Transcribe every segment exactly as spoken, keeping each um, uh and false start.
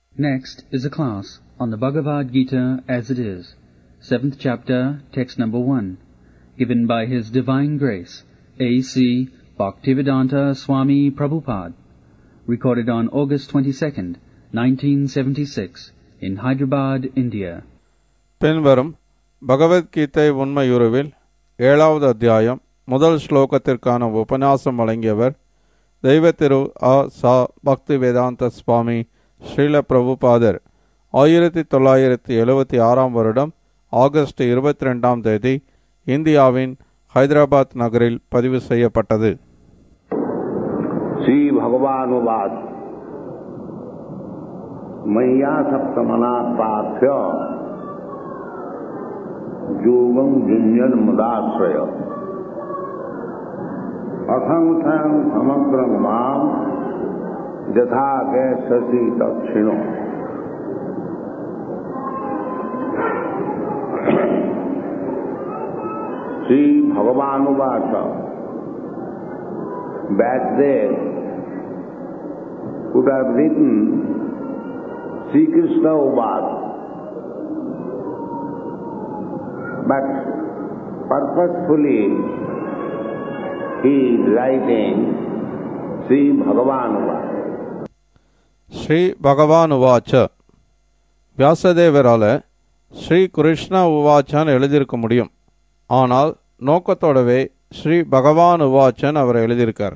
Next is a class on the Bhagavad Gita as it is, seventh chapter, text number one, given by His Divine Grace, A C Bhaktivedanta Swami Prabhupada, recorded on August twenty-second, nineteen seventy-six, in Hyderabad, India. பின்வரும் பகவத்கீதை உண்மையுருவில் ஏழாவது அத்தியாயம் முதல் ஸ்லோகத்திற்கான உபன்யாசம் வழங்கியவர் தெய்வ திரு அ சா பக்திவேதாந்த சுவாமி ஸ்ரீல பிரபுபாதர். ஆயிரத்தி தொள்ளாயிரத்தி எழுபத்தி ஆறாம் வருடம் ஆகஸ்ட் இருபத்தி ரெண்டாம் தேதி இந்தியாவின் ஹைதராபாத் நகரில் பதிவு செய்யப்பட்டது. ஸ்ரீ பகவானுவாத் மய்யா சப்தமனா பாத்ய யோகம் ஜுன்யன் முதாஸ்ரய அசங்கம் சமக்ரம் மாம் யதா கேசசி தக்ஷிணோ. Sri Bhagavanuvasa, back there, could have written Sri Krishna Uvasa, but purposefully he is writing Sri Bhagavanuvasa. Sri பகவான் உவாச்ச. வியாசதேவரால ஸ்ரீ கிருஷ்ண உவாச்சான்னு எழுதியிருக்க முடியும், ஆனால் நோக்கத்தோடவே ஸ்ரீ பகவான் உவாச்சன் அவர் எழுதியிருக்கார்.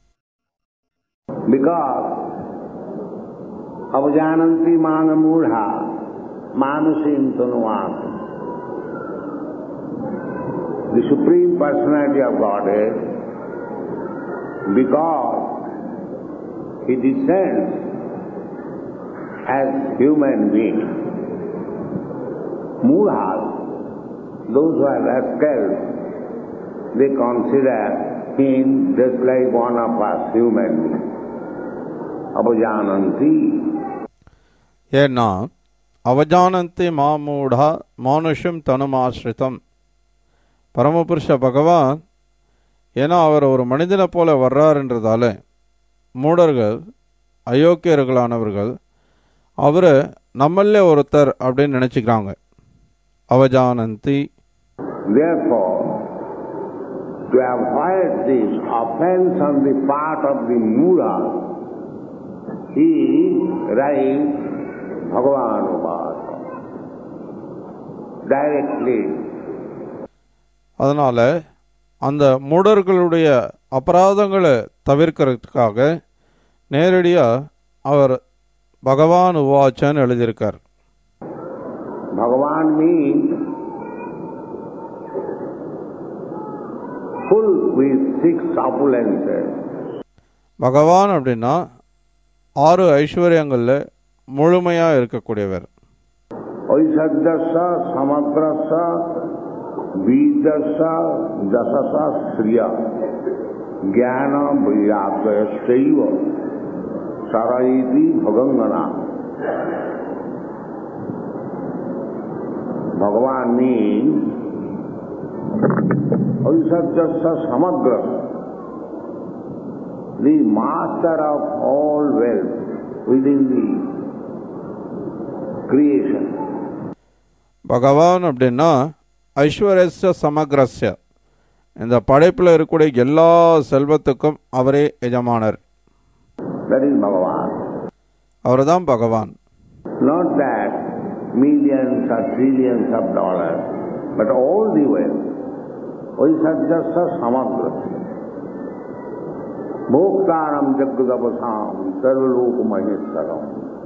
Because avajananti manamudha manusim tanuvat, the Supreme Personality of Godhead, because He descends as human being, mudhas, those who are rascals, they consider him just like one of us, human beings. Avajananti. ஏன்னா அவஜானந்தி மாமூடா மானுஷம் தனுமாஸ்ரிதம். பரமபுருஷ பகவான் ஏன்னா அவர் ஒரு மனிதனை போல வர்றாருன்றதால மூடர்கள், அயோக்கியர்களானவர்கள் அவரை நம்மளே ஒருத்தர் அப்படின்னு நினைச்சுக்கிறாங்க. அவஜானந்தி. Therefore, to avoid this offense on the part of the Mura, he writes Bhagavanuvasa directly. அதனால அந்த மூடர்களுடைய அபராதங்களை தவிர்க்கிறதுக்காக நேரடியாக அவர் பகவான் உவாச்சன் எழுதியிருக்கார். Bhagavan means full with six opulences. பகவான் அப்படின்னா ஆறு ஐஸ்வர்யங்கள்ல முழுமையா இருக்கக்கூடியவர். ஐஸ்வர்யஸ்ய சமக்ரஸ்ய வீர்யஸ்ய ஜசஸ்ய ஸ்ரீயா ஞான வைராக்யஸ்யைவ சரயிதி பகங்கனா. Bhagavan means Aisarjasya Samagra, the master of all wealth within the creation. பகவான் அப்படின்னா ஐஸ்வர்யஸ்ய சமக்ரஸ்ய, இந்த படைப்பில் இருக்கக்கூடிய எல்லா செல்வத்துக்கும் அவரே எஜமானர். That is Bhagavan. அவர்தான் பகவான். Not that millions or trillions of dollars, but all the wealth. Aisarjasya Samagra Bhoktaram Jagadavasam Sarvaloka Maheshwaram.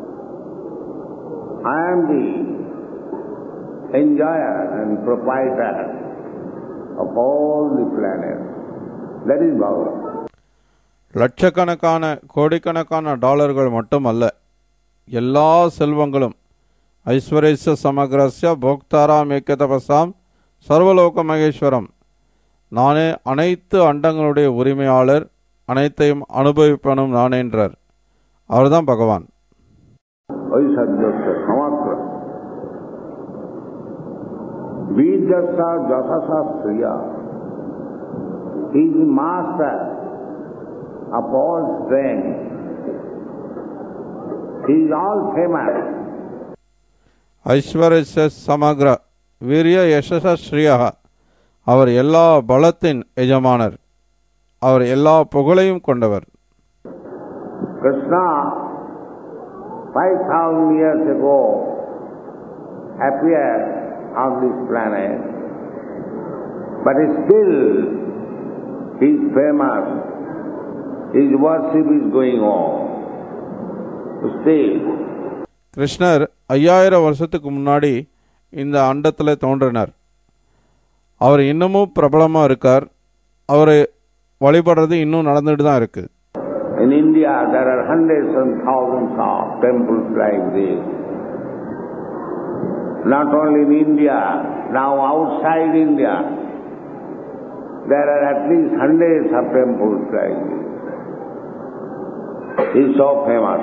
I am the enjoyer and proprietor of all the planets. That is Bhagavan. லட்சக்கணக்கான கோடிக்கணக்கான டாலர்கள் மட்டுமல்ல, எல்லா செல்வங்களும் ஐஸ்வர்யஸ்ய சமக்ரஸ்ய போக்தாராம் ஏகதபசாம் சர்வலோக மகேஸ்வரம். நானே அனைத்து அண்டங்களுடைய உரிமையாளர், அனைத்தையும் அனுபவிப்பனும் நானே என்றார். அவர்தான் பகவான். ஐஸ்வர்யஸ்ய சமக்ர வீர்யஸ்ய ஜசஸ்ய ஸ்ரீயா. He is the master of all strength He is all famous. ஐஸ்வர்ய சமக்ர வீரிய யசஸ ஸ்ரீயஹ. அவர் எல்லா பலத்தின் எஜமானர். அவர் எல்லா புகழையும் கொண்டவர். Krishna, five thousand years ago, appeared on this planet, but still he is famous. His worship is going on. Still. கிருஷ்ணர் ஐயாயிரம் வருஷத்துக்கு முன்னாடி இந்த அண்டத்தில் தோன்றினார். அவர் இன்னமும் பிரபலமாக இருக்கார். அவர் வழிபடுறது இன்னும் நடந்துட்டு தான் இருக்கு. In India there are hundreds and thousands of temples like this. Not only in India, now outside India there are at least hundreds of temples like this. He is so famous.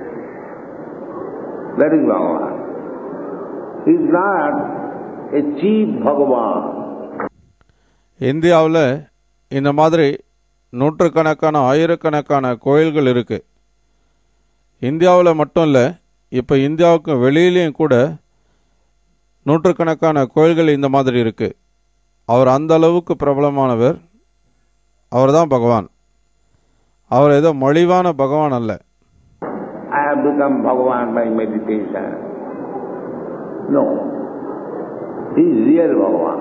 That is Bhagavan. He is not a cheap Bhagavan. இந்தியாவில் இந்த மாதிரி நூற்றுக்கணக்கான ஆயிரக்கணக்கான கோயில்கள் இருக்கு. இந்தியாவில் மட்டும் இல்லை, இப்போ இந்தியாவுக்கு வெளியிலையும் கூட நூற்றுக்கணக்கான கோயில்கள் இந்த மாதிரி இருக்கு. அவர் அந்த அளவுக்கு பிரபலமானவர். அவர் தான் பகவான். அவர் ஏதோ மலிவான பகவான் அல்ல. I have become Bhagavan by meditation. No. He is real Bhagavan.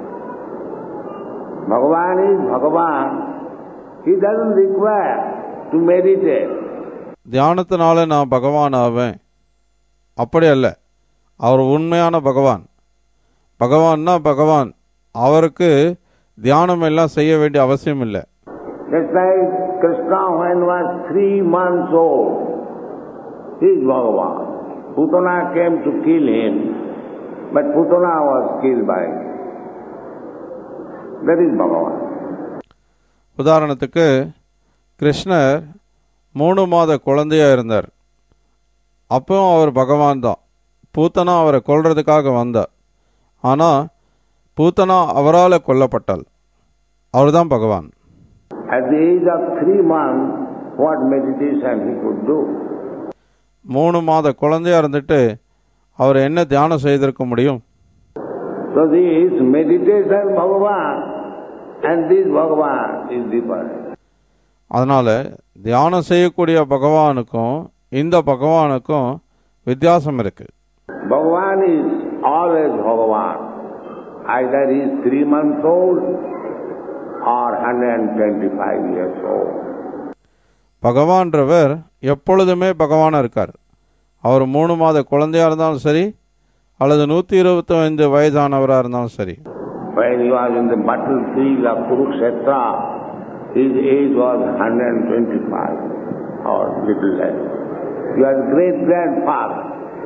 Bhagavan is Bhagavan. He doesn't require to meditate. தியானத்தினால நான் பகவான் ஆவேன், அப்படி அல்ல. அவர் உண்மையான பகவான். பகவான்னா பகவான். அவருக்கு தியானம் எல்லாம் செய்ய வேண்டிய அவசியம் இல்லை. Just like Krishna when was three months old, he is Bhagavan. Putana came to kill him, but Putana was killed by him. That is Bhagavan. உதாரணத்துக்கு கிருஷ்ணர் மூணு மாத குழந்தையா இருந்தார். அப்போ அவர் பகவான் தான். பூத்தனா அவரை கொல்றதுக்காக வந்தார். ஆனால் பூத்தனா அவரால் கொல்லப்பட்டாள். அவர் தான் பகவான். At the age of three months, what meditation he could do? மூணு மாத குழந்தையா இருந்துட்டு அவர் என்ன தியானம் செய்திருக்க முடியும்? So this meditation Bhagavan and this Bhagavan is different. அதனால தியானம் செய்யக்கூடிய பகவானுக்கும் இந்த பகவானுக்கும் வித்தியாசம் இருக்கு. Bhagavan is always Bhagavan. Either he is three months old or one hundred twenty-five years old. பகவான்றவர் எப்பொழுதுமே பகவானா இருக்கார். அவர் மூணு மாத குழந்தையா இருந்தாலும் சரி, அல்லது நூற்றி இருபத்தி ஐந்து வயதானவராக இருந்தாலும் சரி. When he was in the battlefield of Kurukshetra, his age was one hundred twenty-five or little less. He was great grandfather.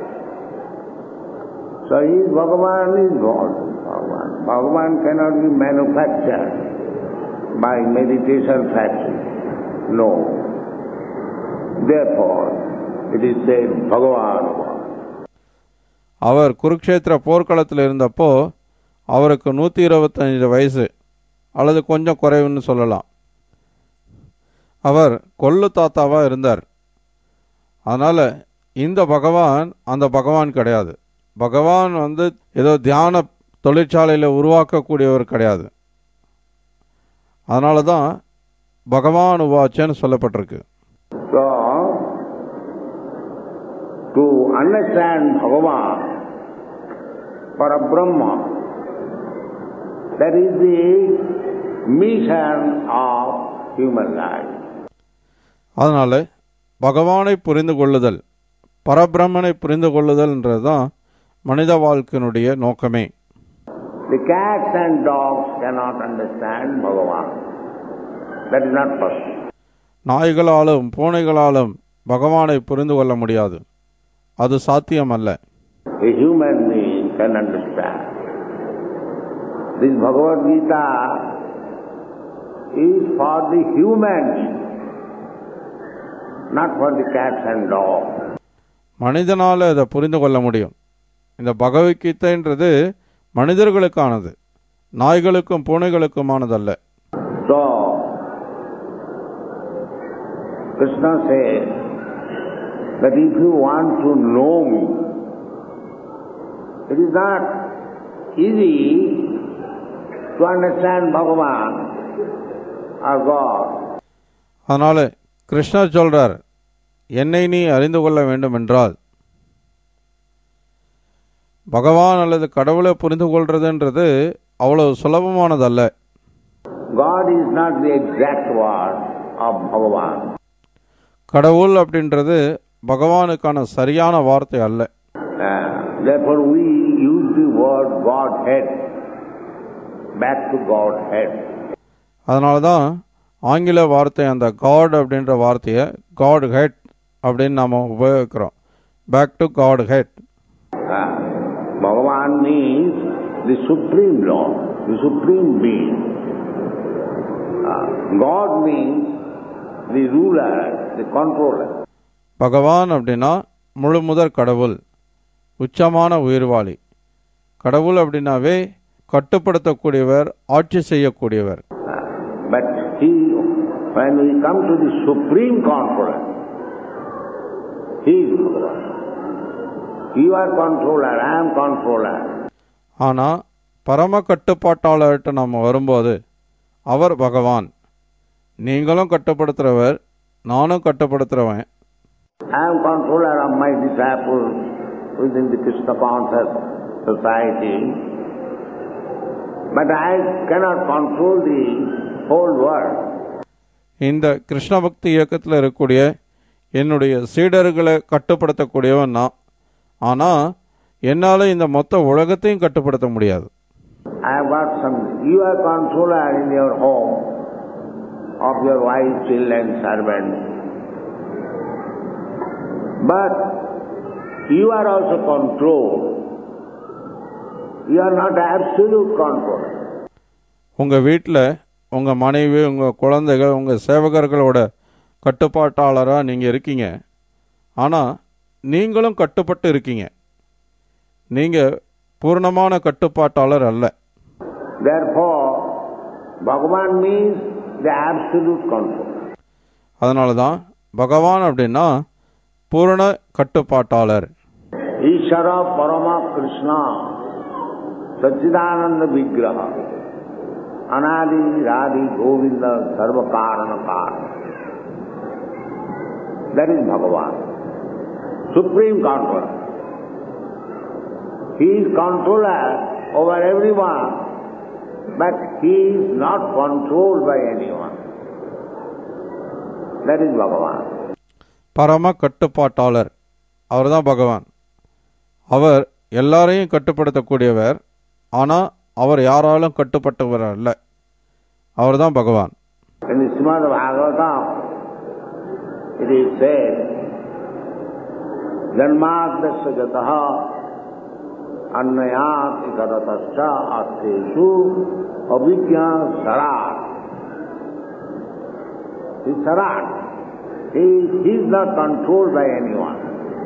So he is Bhagavan is God. Bhagavan. Bhagavan cannot be manufactured by meditation factory. No. Therefore, it is said Bhagavan. அவர் குருக்ஷேத்திர போர்க்களத்தில் இருந்தப்போ அவருக்கு நூற்றி இருபத்தஞ்சு வயசு அல்லது கொஞ்சம் குறைவுன்னு சொல்லலாம். அவர் கொல்லு தாத்தாவாக இருந்தார். அதனால் இந்த பகவான் அந்த பகவான் கிடையாது. பகவான் வந்து ஏதோ தியான தொழிற்சாலையில் உருவாக்கக்கூடியவர் கிடையாது. அதனால தான் பகவான் உவாச்சன்னு சொல்லப்பட்டிருக்கு. So, to understand Bhagavan, Parabrahma, that is the mission of human life. அதனால பகவானை புரிந்து கொள்ளுதல், பரபிரம்மனை புரிந்து கொள்ளுதல்ன்றது தான் மனித வாழ்க்கையினுடைய நோக்கமே. The cats and dogs cannot understand Bhagavan. That is not possible. நாய்களாலும் பூனைகளாலும் பகவானை புரிந்து கொள்ள முடியாது. அது சாத்தியம் அல்ல. A human being can understand. This Bhagavad Gita is for the humans, not for the cats and dogs. மனிதனால் அதை புரிந்து கொள்ள முடியும். இந்த பகவத்கீதைன்றது மனிதர்களுக்கானது, நாய்களுக்கும் பூனைகளுக்குமானதல்ல. So, Krishna says, that if you want to know me, it is not easy to understand Bhagavan or God. அதனால கிருஷ்ணர் சொல்றார், என்னை நீ அறிந்து கொள்ள வேண்டும் என்றால் பகவான் அல்லது கடவுளை புரிந்து கொள்றதுன்றது அவ்வளவு சுலபமானதல்ல. God is not the exact word of Bhagavan. கடவுள் அப்படின்றது பகவானுக்கான சரியான வார்த்தை அல்ல. Uh, therefore we use the word Godhead, back to Godhead. அதனால தான் ஆங்கில வார்த்தை அந்த காட் அப்படின்ற வார்த்தையை காட் ஹெட் அப்படின்னு நாம் உபயோகிக்கிறோம். Back to Godhead. Bhagavan means the supreme Lord, the supreme being. Uh, God means the ruler, the controller. பகவான் அப்படின்னா முழு முதற் கடவுள், உச்சமான உயிர்வாளி. கடவுள் அப்படின்னாவே கட்டுப்படுத்தக்கூடியவர், ஆட்சி செய்யக்கூடியவர். But he, when we come to the supreme controller, he is Bhagavan. You are controller, I am controller. ஆனால் பரம கட்டுப்பாட்டாளர்கிட்ட நம்ம வரும்போது அவர் பகவான். நீங்களும் கட்டுப்படுத்துகிறவர், நானும் கட்டுப்படுத்துகிறவன். I am controller of my disciples within the Krishna conscious society, but I cannot control the whole world. இந்த கிருஷ்ண பக்தி இயக்கத்தில் இருக்கக்கூடிய என்னுடைய சீடர்களை கட்டுப்படுத்தக்கூடியவன் நான். ஆனால் என்னால் இந்த மொத்த உலகத்தையும் கட்டுப்படுத்த முடியாது. I have got some, you are controller in your home of your wife, children, servants. But you are also controlled. You are not absolute controller. உங்கள் வீட்டில் உங்கள் மனைவி, உங்கள் குழந்தைகள், உங்கள் சேவகர்களோட கட்டுப்பாட்டாளராக நீங்கள் இருக்கீங்க. ஆனால் நீங்களும் கட்டுப்பட்டு இருக்கீங்க. நீங்கள் பூர்ணமான கட்டுப்பாட்டாளர் அல்ல. Therefore, Bhagavan means the absolute control. அதனால தான் பகவான் அப்படின்னா பூரண கட்டுப்பாட்டாளர். Ishara Parama Krishna Sachidananda Vigraha Anadi Radhi Govinda Sarva Karana Karana. That is Bhagavan, supreme controller. He is controller over everyone, but he is not controlled by anyone. That is Bhagavan. பரம கட்டுப்பாட்டாளர் அவர் தான் பகவான். அவர் எல்லாரையும் கட்டுப்படுத்தக்கூடியவர், ஆனால் அவர் யாராலும் கட்டுப்பட்டவர் அல்ல. அவர் தான் பகவான். In the Srimad Bhagavatam, it is said, Janmadasya jataha annayat ikadatascha artheshu abhigya sarat. He is sarat. He, he is not controlled by anyone.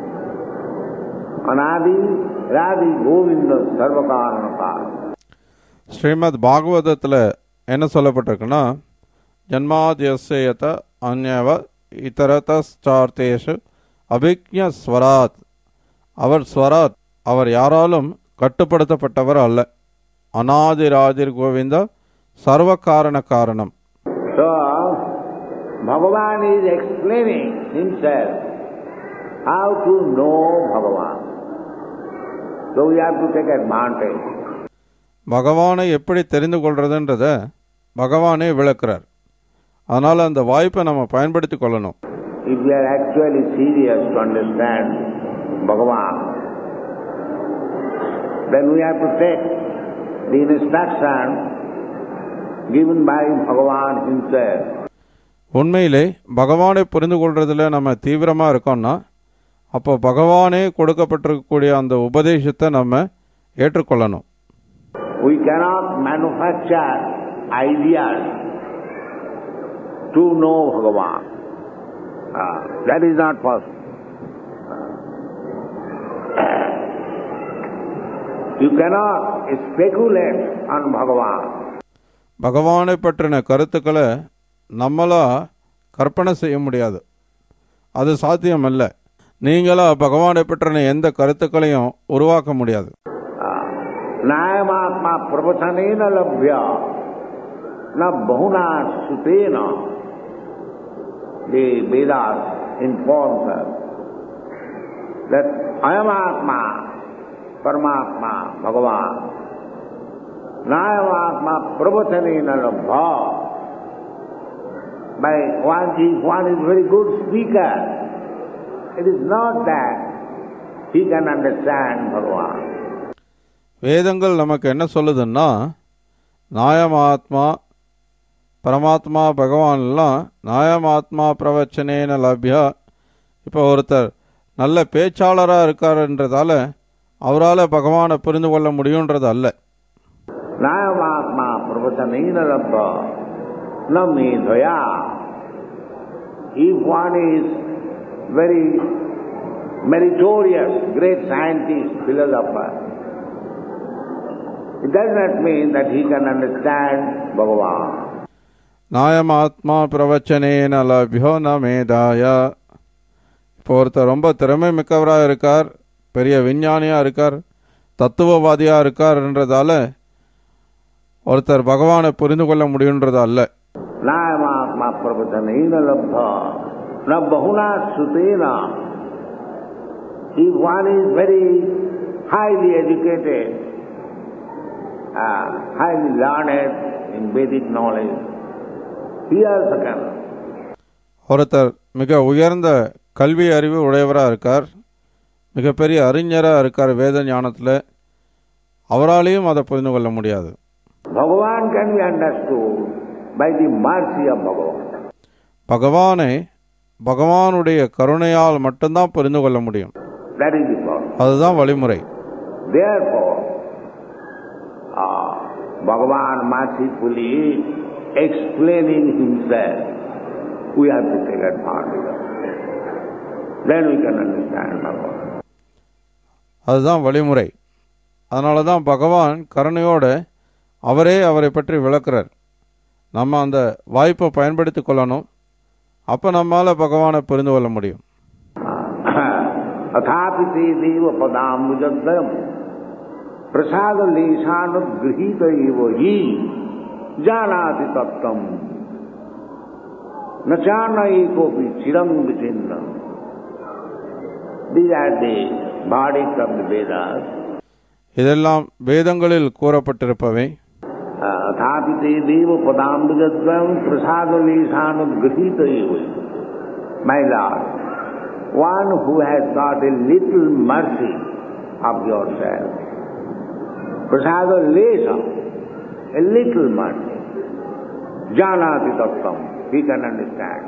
Anadi Radhi Govinda Sarvakaranakar. Srimad பாகவதத்தில் என்ன சொல்லப்பட்டிருக்குன்னா, ஜன்மாத்யஸ்யத அந்யவ இதரதார்த்தேஷு அபிக்ஞ ஸ்வராத். அவர் ஸ்வராத், அவர் யாராலும் கட்டுப்படுத்தப்பட்டவர் அல்ல. அநாதிராதிர் கோவிந்த சர்வ காரண காரணம். So, Bhagavan is explaining himself how to know Bhagavan. So we have to take advantage. பகவானை எப்படி தெரிந்து கொள்றதுன்றத பகவானே விளக்குறார். அதனால் அந்த வாய்ப்பை நம்ம பயன்படுத்தி கொள்ளணும். If we are actually serious to understand Bhagavan, then we have to take the instruction given by Bhagavan himself. உண்மையிலே பகவானை புரிந்து கொள்றதுல நம்ம தீவிரமாக இருக்கோம்னா, அப்போ பகவானே கொடுக்கப்பட்டிருக்கக்கூடிய அந்த உபதேசத்தை நம்ம ஏற்றுக்கொள்ளணும். We cannot manufacture ideas to know Bhagavan. Uh, that is not possible. Uh, you cannot speculate on Bhagavan. பகவானை பற்றின கருத்துக்களை நம்மளா கற்பனை செய்ய முடியாது. அது சாத்தியமல்ல. நீங்களா பகவானை பற்றின எந்த கருத்துக்களையும் உருவாக்க முடியாது. நாயமாத்மா பிரவச்சனேன லப்யா ந பஹுனா சுதேன. The Vedas informs us that Ayamatma, Paramatma, Bhagavan, Nayamatma Pravachanena Labha. By one, if one is very good speaker, it is not that he can understand Bhagavan. வேதங்கள் நமக்கு என்ன சொல்லுதுன்னா, நாயமாத்மா பரமாத்மா பகவான்லாம் நாயமாத்மா பிரவச்சனேன லப்யா. இப்போ ஒருத்தர் நல்ல பேச்சாளராக இருக்காருன்றதால அவரால் பகவானை புரிந்து கொள்ள முடியுன்றது அல்ல. நாயமாத்மா பிரவச்சனேன லப்யா ந மேதயா. If one is very meritorious, great scientist, philosopher, it does not mean that he can understand Bhagavan. நாயமாத்மா பிரவச்சனேன லப்யோ ந மேதாய. இப்போ ஒருத்தர் ரொம்ப திறமை மிக்கவராக இருக்கார், பெரிய விஞ்ஞானியாக இருக்கார், தத்துவவாதியாக இருக்கார்ன்றதால ஒருத்தர் பகவானை புரிந்து கொள்ள முடியுன்றது அல்ல. நாயமாத்மா பிரவச்சனேன லப்யா ந பஹுனா சுதேன. If one is very highly educated, uh, highly learned in Vedic knowledge, he also can. ஒருத்தர் மிக உயர்ந்த கல்வி அறிவு உடையவராக இருக்கார், மிகப்பெரிய அறிஞராக இருக்கார் வேத ஞானத்தில், அவராலையும் அதை புரிந்து கொள்ள முடியாது. Bhagavan can be understood by the mercy of Bhagavan. பகவானை பகவானுடைய கருணையால் மட்டும்தான் புரிந்து கொள்ள முடியும். That is the problem. அதுதான் வழிமுறை. Therefore, uh, Bhagavan mercifully explaining himself, we have to take advantage of it. Then we can understand Bhagavan. அதுதான் வழிமுறை. அதனால தான் பகவான் கருணையோடு அவரே அவரை பற்றி விளக்குறார். நம்ம அந்த வாய்ப்பை பயன்படுத்தி கொள்ளணும். அப்போ நம்மால் பகவானை புரிந்து கொள்ள முடியும். अथापि ते देव पदाम्बुजद्वयम् प्रसाद लेशानुगृहीत एव हि जानाति तत्त्वम् न चान एकोऽपि चिरं विचिन्नम्. These are the verdicts of the Vedas. இதெல்லாம் வேதங்களில் கூறப்பட்டிருப்பவை. अथापि ते देव पदाम्बुजद्वयम् प्रसाद लेशानुगृहीत एव हि. My Lord, one who has got a little mercy of yourself, prasada lesha, a little mercy, janati tattvam, he can understand.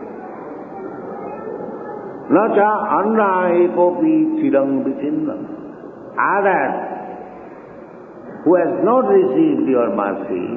Nacha anna ekopi chirang vichinnam. Others who has not received your mercy,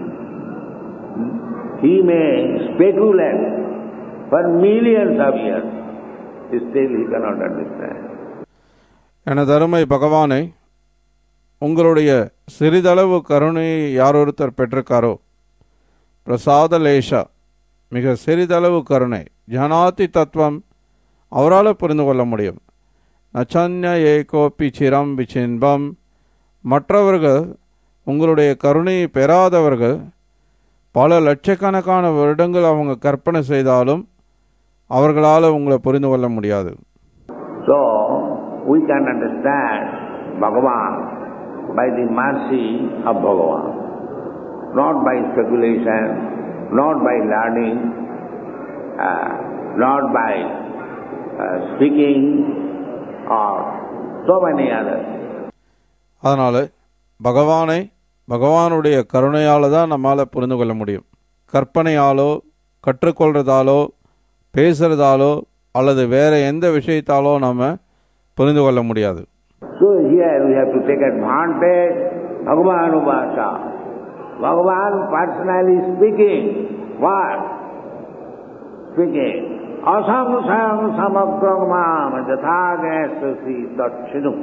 he may speculate for millions of years. Still he cannot understand. எனது அருமை பகவானை, உங்களுடைய சிறிதளவு கருணையை யாரொருத்தர் பெற்றிருக்காரோ, பிரசாத லேஷா, மிக சிறிதளவு கருணை, ஜனாதி தத்துவம், அவரால் புரிந்து கொள்ள முடியும். நச்சன்ய ஏகோப்பி சிரம் விசின்பம். மற்றவர்கள், உங்களுடைய கருணையை பெறாதவர்கள் பல லட்சக்கணக்கான வருடங்கள் அவங்க கற்பனை செய்தாலும் அவர்களால் உங்களை புரிந்து கொள்ள முடியாது. So we can understand Bhagavan by the mercy of Bhagavan, not by speculation, not by learning, uh, not by uh, speaking or so many others. அதனால் பகவானை பகவானுடைய கருணையால் தான் நம்மால் புரிந்து கொள்ள முடியும். கற்பனையாலோ கற்றுக்கொள்றதாலோ பேசுறதாலோ அல்லது வேற எந்த விஷயத்தாலோ நாம புரிந்து கொள்ள முடியாது. So here we have to take advantage Bhagavan Uvasa. Bhagavan personally speaking. What? Speaking. Asamsam samagramam jathagastasi tatchinum.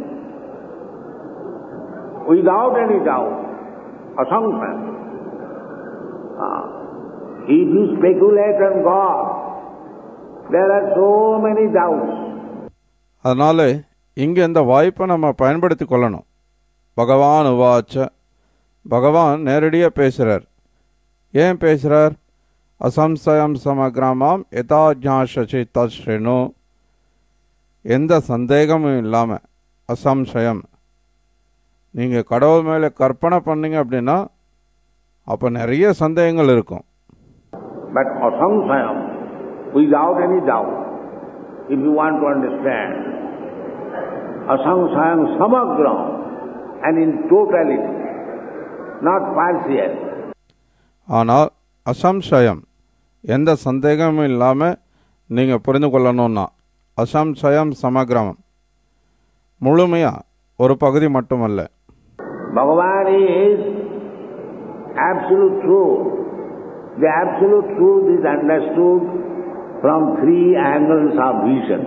Without any doubt. Asamsam. Ah. If you speculate on God, there are so many doubts. அதனால் இங்கே இந்த வாய்ப்பை நம்ம பயன்படுத்தி கொள்ளணும். பகவான் உவாச்ச, பகவான் நேரடியாக பேசுகிறார். ஏன் பேசுகிறார்? அசம்சயம் சமகிராமம் யதாஜாஷி தஸ்ரீனு, எந்த சந்தேகமும் இல்லாமல் அசம்சயம். நீங்கள் கடவுள் மேலே கற்பனை பண்ணீங்க அப்படின்னா அப்போ நிறைய சந்தேகங்கள் இருக்கும். But asamsayam, without any doubt, if you want to understand, asamsayam samagram, and in totality, not partial. ஆனால் அசம்சயம், எந்த சந்தேகமும் இல்லாமல் நீங்கள் புரிந்து கொள்ளணும்னா அசம்சயம் சமகிரமம், முழுமையாக, ஒரு பகுதி மட்டுமல்ல. Bhagavan is absolute truth. The absolute truth is understood from three angles of vision: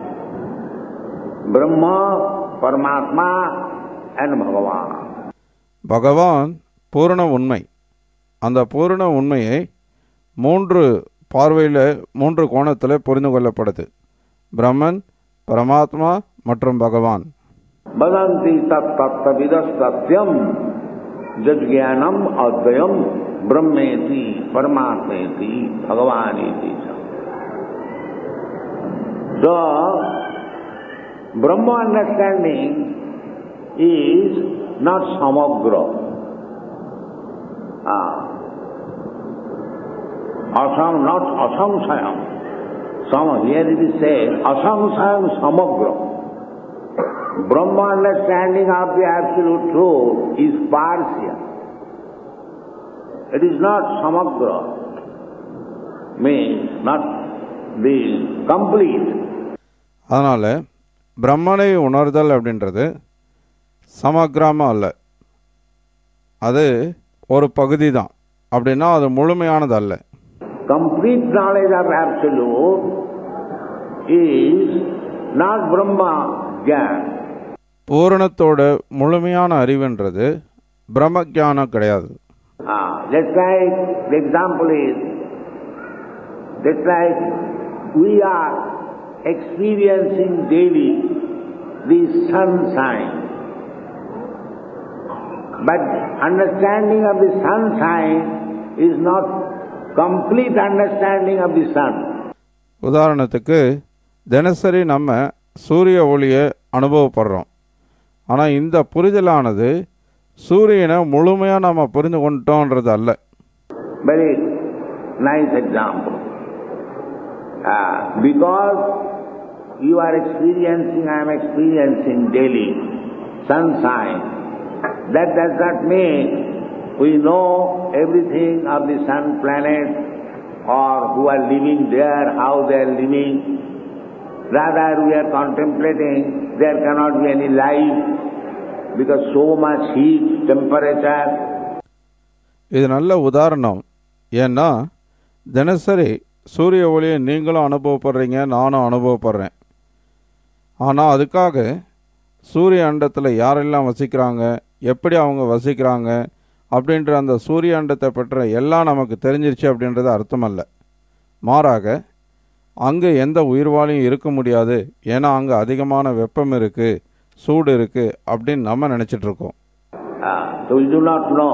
Brahma, Paramatma and Bhagavan. பகவான் பூரண உண்மை. அந்த பூரண உண்மையை மூன்று பார்வையில், மூன்று கோணத்தில் புரிந்து கொள்ளப்படுது: பிரம்மன், பரமாத்மா மற்றும் பகவான். Badanti tat tatta vidas satyam jajnanam advayam brahmeti paramatmeti bhagavaneti. So, Brahma understanding is not samagra. Ah. Asam, not asamsayam. Some, here it is said, asamsayam samagra. Brahma understanding of the absolute truth is partial. It is not samagra, means not the complete. அதனால் பிரம்மனை உணர்தல் அப்படின்றது சமகிராமம் அல்ல, அது ஒரு பகுதி தான். அப்படின்னா அது முழுமையானது அல்ல. Complete knowledge of absolute is not Brahma Jnana. பூரணத்தோட முழுமையான அறிவுன்றது பிரம்ம ஞானம் கிடையாது. Ah, just like the example is, just like we are experiencing daily the sunshine, but understanding of the sunshine is not complete understanding of the sun. உதாரணத்துக்கு தினசரி நம்ம சூரிய ஒளியை அனுபவப்படுறோம். ஆனால் இந்த புரிதலானது சூரியனை முழுமையாக நம்ம புரிந்து கொண்டோன்றது அல்ல. Very nice example. Uh, because you are experiencing, I am experiencing daily sunshine, that does not mean we know everything of the sun planet or who are living there, how they are living. Rather, we are contemplating there cannot be any life because so much heat, temperature. இது நல்ல உதாரணம். ஏன்னா தினசரி சூரிய ஒளியை நீங்களும் அனுபவப்படுறீங்க, நானும் அனுபவப்படுறேன். ஆனால் அதுக்காக சூரிய அண்டத்தில் யாரெல்லாம் வசிக்கிறாங்க, எப்படி அவங்க வசிக்கிறாங்க அப்படின்ற அந்த சூரிய அண்டத்தை பற்ற எல்லாம் நமக்கு தெரிஞ்சிருச்சு அப்படின்றது அர்த்தம் அல்ல. மாறாக அங்கே எந்த உயிர்வாளியும் இருக்க முடியாது, ஏன்னா அங்கே அதிகமான வெப்பம் இருக்குது, சூடு இருக்குது அப்படின்னு நம்ம நினச்சிட்டு இருக்கோம். So we do not know.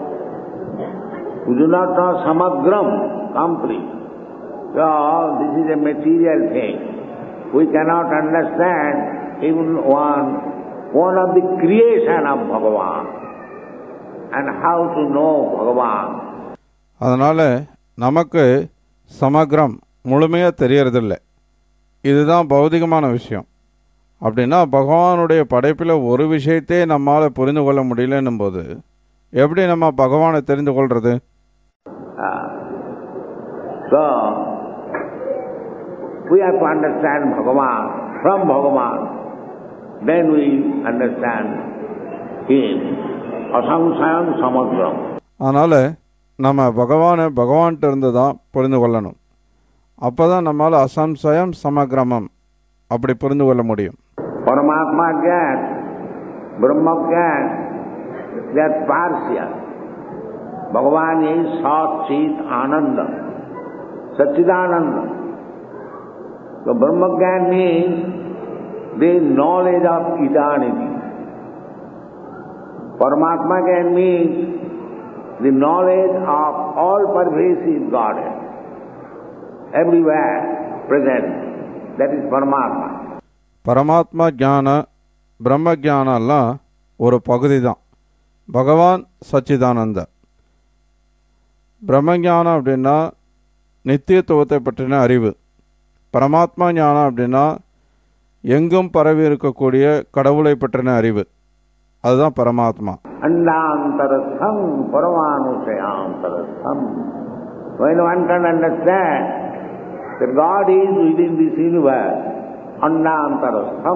We do not know samagram, complete. So this is a material thing. We cannot understand even one, one of the creation of Bhagavan and how to know Bhagavan. அதனால் நமக்கு சமகிரம் முழுமையாக தெரியறதில்லை. இதுதான் பௌதிகமான விஷயம். அப்படின்னா பகவானுடைய படைப்பில் ஒரு விஷயத்தே நம்மால் புரிந்து கொள்ள முடியலன்னும் போது எப்படி நம்ம பகவானை தெரிந்து கொள்வது? So we have to understand Bhagavan from Bhagavan, then we understand him. Asamsayam samagram. அதனால் நம்ம பகவானை பகவான்கிட்ட இருந்து தான் புரிந்து கொள்ளணும். அப்போ தான் நம்மளால் அசம்சயம் சமகிரமம் அப்படி புரிந்து கொள்ள முடியும். Paramatma Gyan, Brahma Gyan, they are partial. Bhagavan is Sat Chit Ananda, Satchidananda. So Brahma Gyan means the knowledge of eternity. Paramatma can mean the knowledge of all-pervasive Godhead, everywhere present. That is Paramatma. பரமாத்மா ஞான பிரம்ம ஞானம் எல்லாம் ஒரு பகுதி தான். பகவான் சச்சிதானந்த. பிரம்ம ஞானம் அப்படின்னா நித்தியத்துவத்தை பற்றின அறிவு. பரமாத்மா ஞானம் அப்படின்னா எங்கும் பரவி இருக்கக்கூடிய கடவுளை பற்றின அறிவு. அதுதான் பரமாத்மா. அண்டாந்தரஸ்தம் பரமானுஷயாந்தரஸ்தம். When one can understand that God is within this universe, andantarastham,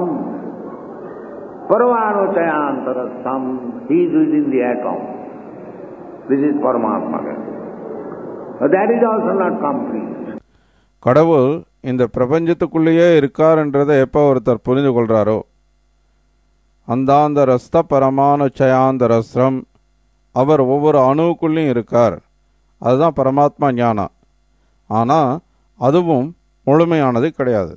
paramanuchayantarastham, He is within the atom. This is Paramatma. But that is also not complete. கடவுள் இந்த பிரபஞ்சத்துக்குள்ளேயே இருக்கார் என்றதை எப்போ ஒருத்தர் புரிந்து கொள்றாரோ, அந்தாந்த ரஸ்த பரமானுச்சயாந்த ரஸ்ரம், அவர் ஒவ்வொரு அணுவுக்குள்ளேயும் இருக்கார். அதுதான் பரமாத்மா ஞானம். ஆனால் அதுவும் முழுமையானது கிடையாது.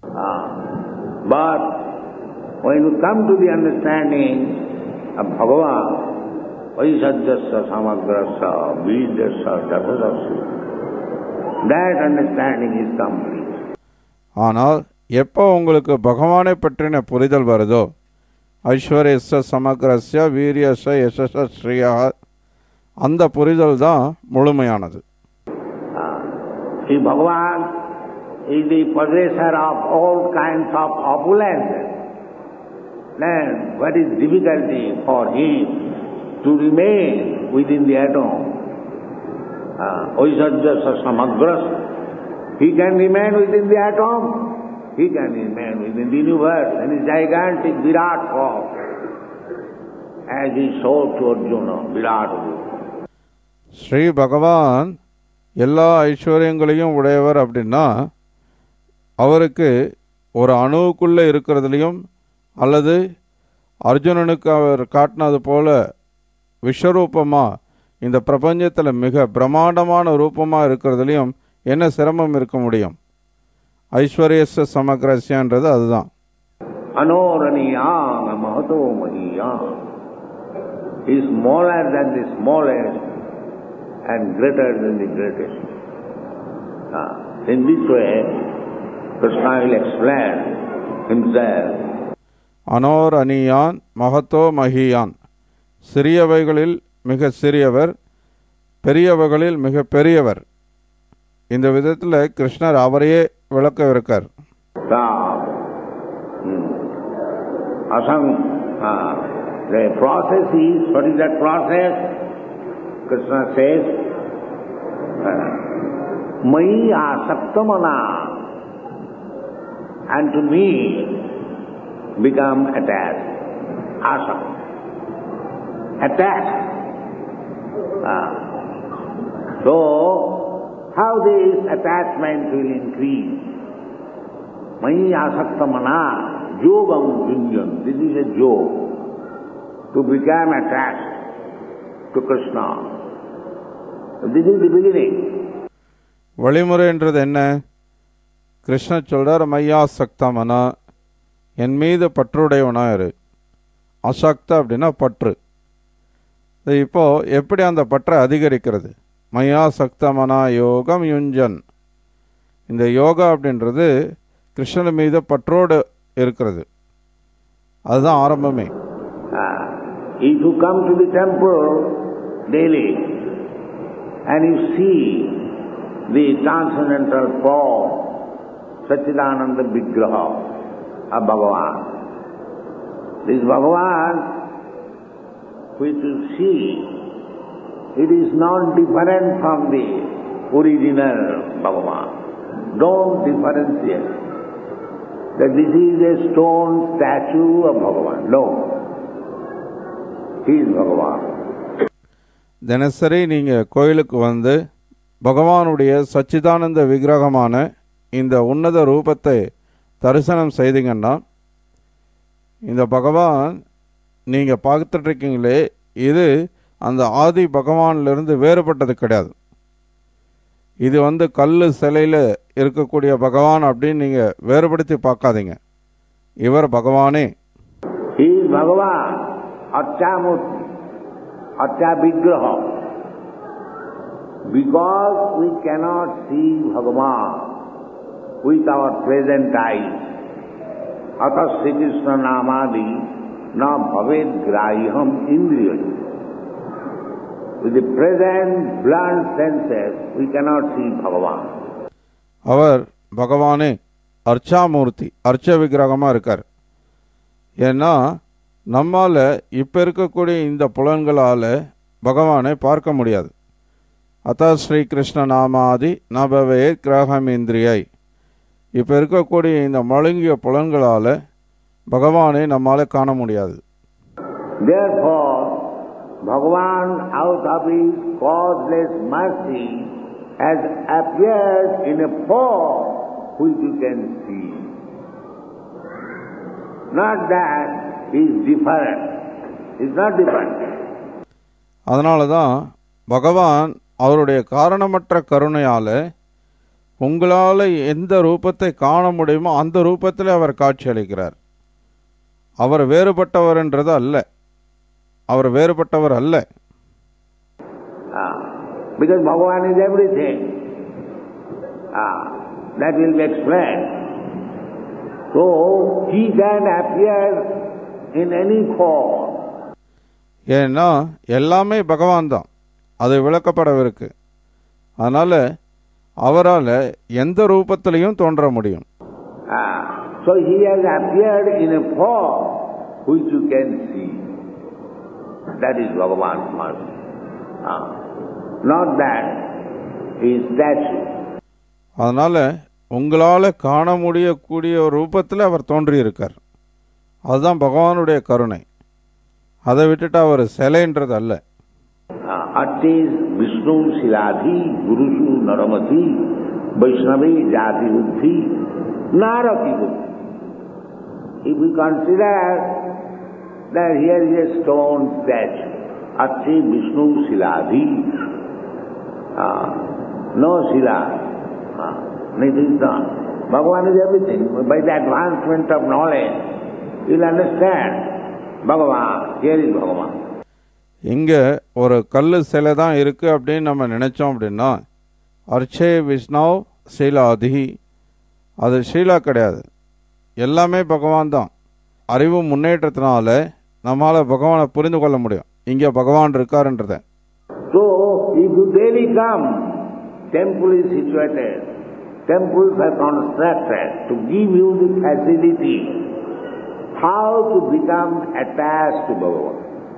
But when you come to the understanding of Bhagavan, Vaisajyasya Samagrasya Bidasya Jathadasya, that understanding is complete. ஆனால் எப்போ உங்களுக்கு பகவானை பற்றின புரிதல் வருதோ, ஐஸ்வர்யஸ்ய சமக்ரஸ்ய வீரியஸ்ய யசஸ்ய ஸ்ரீயா, அந்த புரிதல் தான் முழுமையானது. He Bhagavan is the possessor of all kinds of opulence. Then what is difficulty for him to remain within the atom? Vaisajyasya Samagrasya. He can remain within the atom. He can remain within the universe in his gigantic Virat form, as he showed to Arjuna, Virat Rupa. Sri பகவான் எல்லா ஐஸ்வர்யங்களையும் உடையவர் அப்படின்னா, அவருக்கு ஒரு அணுவுக்குள்ளே இருக்கிறதுலையும் அல்லது அர்ஜுனனுக்கு அவர் காட்டினது போல விஸ்வரூபமாக இந்த பிரபஞ்சத்தில் மிக பிரம்மாண்டமான ரூபமாக இருக்கிறதுலையும் என்ன சிரமம் இருக்க முடியும்? ஐஸ்வர்யஸ்ய சமக்ரஸ்யன்றது அதுதான். அனோரணியாங் மஹதோ மஹியாங். He is smaller than the smallest and greater than the greatest. Uh, in this way, Krishna will explain himself. அனோர் அனியான் மகத்தோ மஹியான். சிறியவைகளில் மிக சிறியவர், பெரியவைகளில் மிக பெரியவர். இந்த விதத்தில் கிருஷ்ணர் அவரையே விளக்கவிருக்கார். The process is, what is that process? Krishna says, Mai asaktamana, and to me become attached. Asam. Attached. Ah. So, how this attachment will increase? Mai asaktamana, yogam junjan. This is a yoga. To become attached to Krishna. This is the beginning. வழிமுறைன்றது என்ன? கிருஷ்ணர் சொல்றார், மையா சக்தமனா, என் மீது பற்றுடையவனா இரு. அசக்த அப்படின்னா பற்று. இப்போ எப்படி அந்த பற்றை அதிகரிக்கிறது? மையா சக்தமனா யோகம் யுஞ்சன். இந்த யோகா அப்படின்றது கிருஷ்ணன் மீது பற்றோடு இருக்கிறது. அதுதான் ஆரம்பமே. If you come to the temple daily and you see the transcendental form, Satchidananda Vigraha of Bhagavan, this Bhagavan which you see, it is not different from the original Bhagavan. Don't differentiate that this is a stone statue of Bhagavan. No. He is Bhagavan. தினசரி நீங்கள் கோயிலுக்கு வந்து பகவானுடைய சச்சிதானந்த விக்கிரகமான இந்த உன்னத ரூபத்தை தரிசனம் செய்தீங்கன்னா, இந்த பகவான் நீங்கள் பார்த்துட்ருக்கீங்களே, இது அந்த ஆதி பகவானிலிருந்து வேறுபட்டது கிடையாது. இது வந்து கல் சிலையில் இருக்கக்கூடிய பகவான் அப்படின்னு நீங்கள் வேறுபடுத்தி பார்க்காதீங்க. இவர் பகவானே. He is Bhagavan, Archamurti, Archa Vigraha. Because we cannot see Bhagavan with our present eyes, Atha Sri Krishna Namadi na bhaved graham indriyam. With the present blunt senses, we cannot see Bhagavan. அவர் பகவானே, அர்ச்சாமூர்த்தி, அர்ச்ச விக்கிரகமாக இருக்கார். ஏன்னா நம்மால் இப்போ இருக்கக்கூடிய இந்த புலன்களால் பகவானை பார்க்க முடியாது. அத்தா ஸ்ரீ கிருஷ்ண நாமாதி நபவே கிரகம் இந்திரியை. இப்போ இருக்கக்கூடிய இந்த மழுங்கிய புலன்களால் பகவானை நம்மால் காண முடியாது. Therefore, Bhagavan out of his causeless mercy has appeared in a form which you can see. Not that he is different. He is not different. அதனால தான் பகவான் அவருடைய காரணமற்ற கருணையால் உங்களால் எந்த ரூபத்தை காண முடியுமோ அந்த ரூபத்தில் அவர் காட்சி அளிக்கிறார். அவர் வேறுபட்டவர் என்றது அல்ல. அவர் வேறுபட்டவர் அல்ல. Because Bhagavan is everything. Ah, that will be explained. So he can appear in any form. ஏன்னா எல்லாமே பகவான் தான், அது விளக்கப்படவிருக்கு. அதனால அவரால் எந்த ரூபத்திலையும் தோன்ற முடியும். Ah, so he has appeared in a form which you can see. That is Bhagavan's mercy. Ah, not that he is statue. அதனால உங்களால் காண முடியக்கூடிய ஒரு ரூபத்தில் அவர் தோன்றியிருக்கார். அதுதான் பகவானுடைய கருணை. அதை விட்டுட்டு அவர் சிலைன்றது அல்ல. Artis Vishnu Siladhi Gurusu Naramati Vaishnavi Jati Buddhi Narati Buddhi. If we consider that here is a stone statue, Artis Vishnu Siladhi, uh, no Sila, uh, nothing is done. Bhagavan is everything. By the advancement of knowledge, you will understand Bhagavan, here is Bhagavan. இங்கே ஒரு கல் சிலை தான் இருக்குது அப்படின்னு நம்ம நினச்சோம் அப்படின்னா, அர்ச்சே விஷ்ணவ் சீலாதி, அது ஷீலா கிடையாது, எல்லாமே பகவான் தான். அறிவு முன்னேற்றத்தினால நம்மளால் பகவானை புரிந்து கொள்ள முடியும், இங்கே பகவான் இருக்காருன்றத. So, if you daily come, temple is situated, temples are constructed to give you the facility how to become attached to Bhagavan.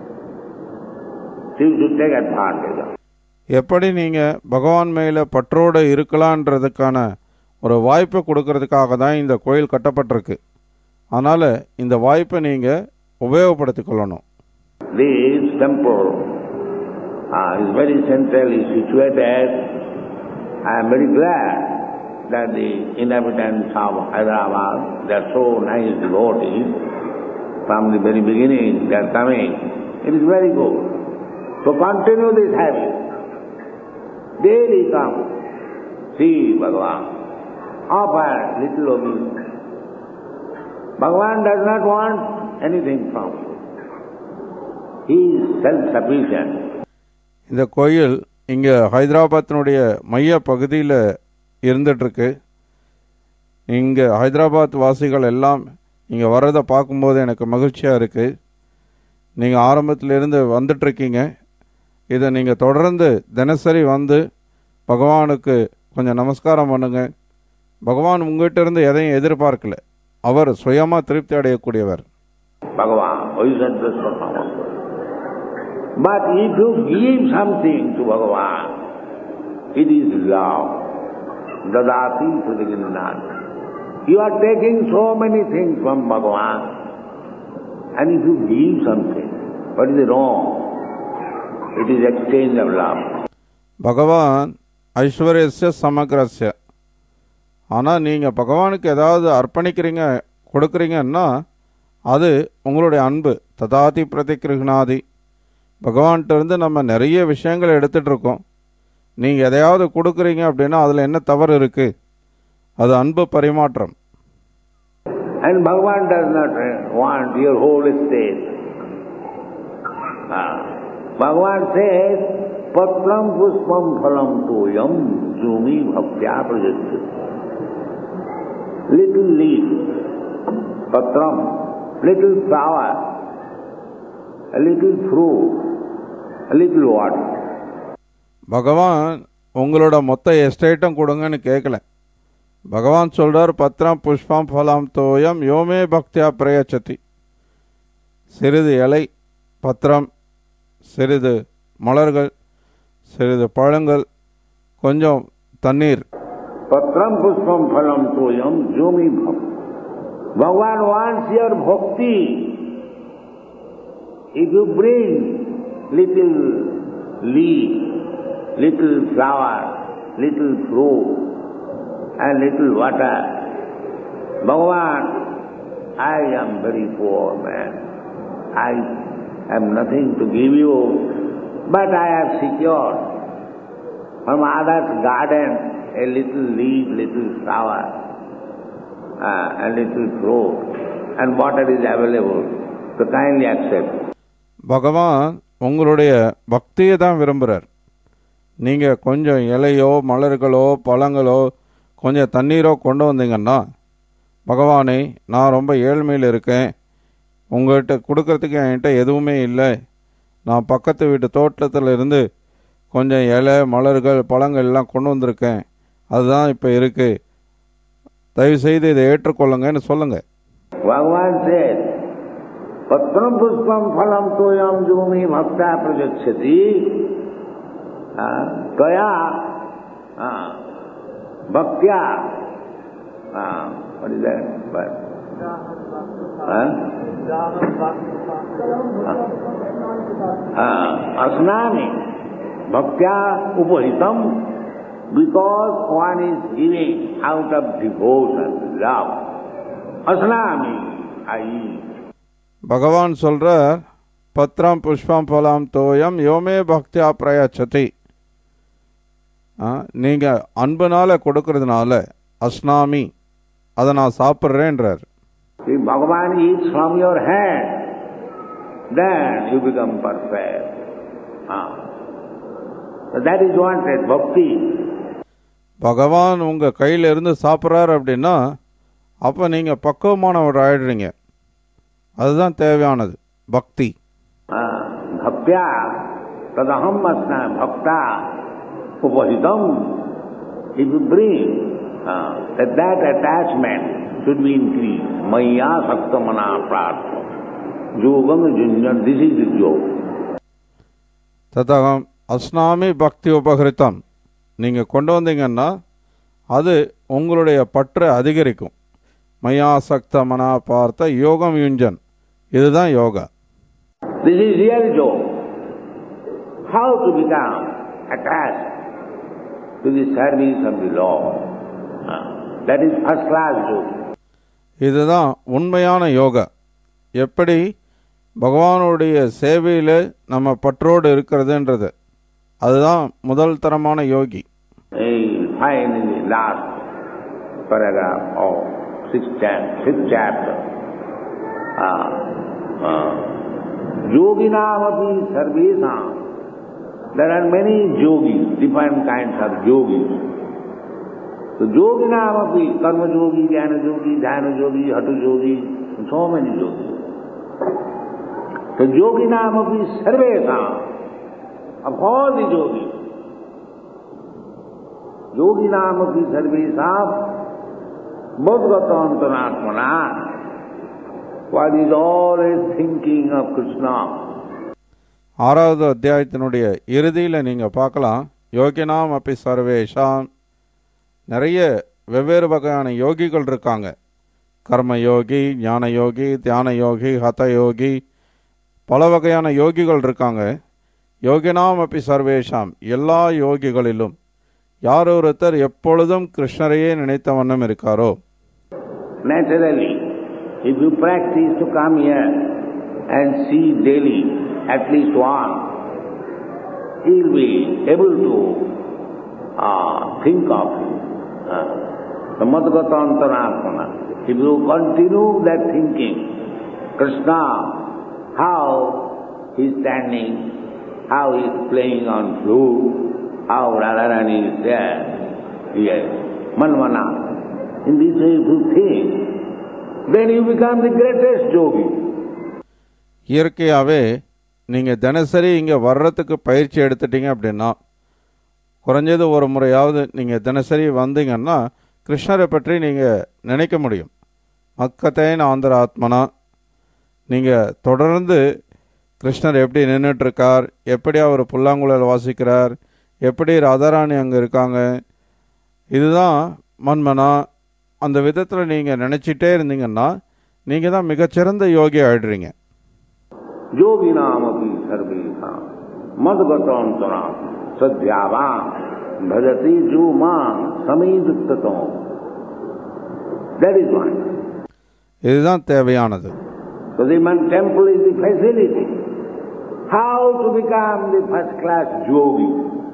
So you should take advantage of it. எப்படி நீங்கள் பகவான் மேலே பற்றோடு இருக்கலான்றதுக்கான ஒரு வாய்ப்பை கொடுக்கறதுக்காக தான் இந்த கோயில் கட்டப்பட்டிருக்கு. அதனால் இந்த வாய்ப்பை நீங்கள் உபயோகப்படுத்திக் கொள்ளணும். This temple uh, is very centrally situated. I am very glad that the inhabitants of Hyderabad, they are so nice devotees. From the very beginning they are coming. It is very good. So continue this habit. Daily come, see Bhagavan, offer little obedience. Bhagavan does not want anything from you. He is self-sufficient. இந்த கோயில் இங்கே ஹைதராபாத்தினுடைய மைய பகுதியில் இருந்துகிட்ருக்கு. இங்கே ஹைதராபாத் வாசிகள் எல்லாம் இங்கே வர்றதை பார்க்கும்போது எனக்கு மகிழ்ச்சியாக இருக்குது. நீங்கள் ஆரம்பத்திலிருந்து வந்துட்ருக்கீங்க. இதை நீங்கள் தொடர்ந்து தினசரி வந்து பகவானுக்கு கொஞ்சம் நமஸ்காரம் பண்ணுங்க. பகவான் உங்கள்கிட்ட இருந்து எதையும் எதிர்பார்க்கல, அவர் சுயமாக திருப்தி அடையக்கூடியவர். Bhagavan, but if you give something to Bhagavan, it is love. Dadati Sudiginnan. You are taking so many things from Bhagavan, and if you give something, what is wrong? It is exchange of love. பகவான் ஐஸ்வர்யஸ்ய சமக்ரஸ்ய. ஆனால் நீங்கள் பகவானுக்கு ஏதாவது அர்ப்பணிக்கிறீங்க, கொடுக்குறீங்கன்னா அது உங்களுடைய அன்பு. ததாதி பிரதிகிருஹ்ணாதி. பகவான்கிட்டருந்து நம்ம நிறைய விஷயங்கள் எடுத்துகிட்டு இருக்கோம். நீங்கள் எதையாவது கொடுக்குறீங்க அப்படின்னா அதில் என்ன தவறு இருக்குது? அது அன்பு பரிமாற்றம். And Bhagavan does not want your whole estate. Ah. Bhagavan says, Patram puspam phalam toyam jumi bhaktya prajyati. Little leaf, patram, little flower, a little fruit, a little water. பகவான் உங்களோட மொத்த எஸ்டேட்டும் கொடுங்கன்னு கேட்கல. பகவான் சொல்றார், பத்ரம் புஷ்பம் ஃபலம் தோயம் யோமே பக்தியா பிரயச்சதி. சிறிது இலை, பத்திரம், சிறிது மலர்கள், சிறிது பழங்கள், கொஞ்சம் தண்ணீர். Patram puspam phalam toyam jomi bhav. Bhagavan wants your bhakti. If you bring little leaf, little flower, little fruit, and little water, Bhagavan, I am very poor man. I have nothing to give you, but I have secured from others' garden a little leaf, little flower, uh, a little fruit, and water is available. So kindly accept. பகவான் உங்களுடைய பக்தியை தான் விரும்புகிறார். நீங்கள் கொஞ்சம் இலையோ மலர்களோ பழங்களோ கொஞ்சம் தண்ணீரோ கொண்டு வந்தீங்கன்னா, பகவானே நான் ரொம்ப ஏழ்மையில் இருக்கேன், உங்கள்கிட்ட கொடுக்கறதுக்கு என்கிட்ட எதுவுமே இல்லை, நான் பக்கத்து வீட்டு தோட்டத்தில் இருந்து கொஞ்சம் இலை மலர்கள் பழங்கள் எல்லாம் கொண்டு வந்திருக்கேன், அதுதான் இப்போ இருக்கு, தயவுசெய்து இதை ஏற்றுக்கொள்ளுங்கன்னு சொல்லுங்க. பகவான் said, Patram puspam phalam toyam jumi bhakta prajyati. Toya, bhaktya, what is that? Asnami, bhaktya upahitam, because one is giving out of devotion, love. Asnami, I eat. பகவான் சொல்றார், பத்ரம் புஷ்பம் பலம் தோயம் யோமே பக்தியா பிரயச்சதி. நீங்கள் அன்புனால கொடுக்கறதுனால அஸ்னாமி, அதை நான் சாப்பிட்றேன்றார். If Bhagavan eats from your hand, then you become perfect. Ah. So that is wanted, bhakti. பகவான் உங்கள் கையிலிருந்து சாப்பிட்றாரு அப்படின்னா அப்போ நீங்கள் பக்குவமானவர் ஆயிடுறீங்க. அதுதான் தேவையானது, பக்தி. பக்தியா ததஹம் அஸ்னா பக்தா உபஹிதம். If you bring uh, that, that attachment should be increased. Maya saktamana prartha. Yogam junjan, this is the yoga. ததகம் அஸ்னாமி பக்தி உபகிருத்தம். நீங்கள் கொண்டு வந்தீங்கன்னா அது உங்களுடைய பற்றை அதிகரிக்கும். மயாசக்த மனா பார்த்த யோகம் யுஞ்சன், இதுதான் yoga. This is real yoga. How to become attached to the service of the Lord. That is first class yoga. இதுதான் உண்மையான யோகா. எப்படி பகவானுடைய சேவையில் நம்ம பற்றோடு இருக்கிறதுன்றது, அதுதான் முதல் தரமான யோகி. Find in the last paragraph of sixth chapter, fifth chapter. Uh, uh, Yoginam api sarvesam. There are many yogis, different kinds of yogis. So yoginam api, karma yogi, jnana yogi, dhyana yogi, hatu yogi, so many yogis. So yoginam api sarvesam, of all the yogis, yoginam api sarvesam, bodhgata antaratmana, what is always thinking of Krishna. ஆறாவது அத்தியாயத்தினுடைய இறுதியில் நீங்கள் பார்க்கலாம், யோகினாம் அப்படி சர்வேஷாம். நிறைய வெவ்வேறு வகையான யோகிகள் இருக்காங்க. கர்ம யோகி, ஞான யோகி, தியான யோகி, ஹத யோகி, பல வகையான யோகிகள் இருக்காங்க. யோகினாம் அப்படி சர்வேஷாம், எல்லா யோகிகளிலும் யார் ஒருத்தர் எப்பொழுதும் கிருஷ்ணரையே நினைத்த வண்ணம் இருக்காரோ. Naturally, if you practice to come here and see daily at least one, he will be able to uh, think of him. Uh, the madhgata antaratmana. If you continue that thinking, Krishna, how he is standing, how he is playing on flute, how Radharani is there, yes, manmana. In this way if you think, then you become the greatest yogi. இயற்கையாகவே நீங்கள் தினசரி இங்கே வர்றதுக்கு பயிற்சி எடுத்துட்டீங்க அப்படின்னா, குறைஞ்சது ஒரு முறையாவது நீங்கள் தினசரி வந்தீங்கன்னா கிருஷ்ணரை பற்றி நீங்கள் நினைக்க முடியும். மக்கத்தேன் ஆந்திர ஆத்மனா, நீங்கள் தொடர்ந்து கிருஷ்ணர் எப்படி நின்றுட்டுருக்கார், எப்படி அவர் புல்லாங்குழல் வாசிக்கிறார், எப்படி ராதாராணி அங்கே இருக்காங்க, இதுதான் மன்மனா. அந்த விதத்தில் நீங்கள் நினச்சிட்டே இருந்தீங்கன்னா நீங்கள் தான் மிகச்சிறந்த யோகி ஆயிடுறீங்க. யோகி நாமபி சர்வேஷா மத்கதோந்தரா சத்யாவா பஜதி ஜூமா சமீதுக்ததோ. That is one. இதுதான் தேவையானது. So the man temple is the facility. How to become the first class yogi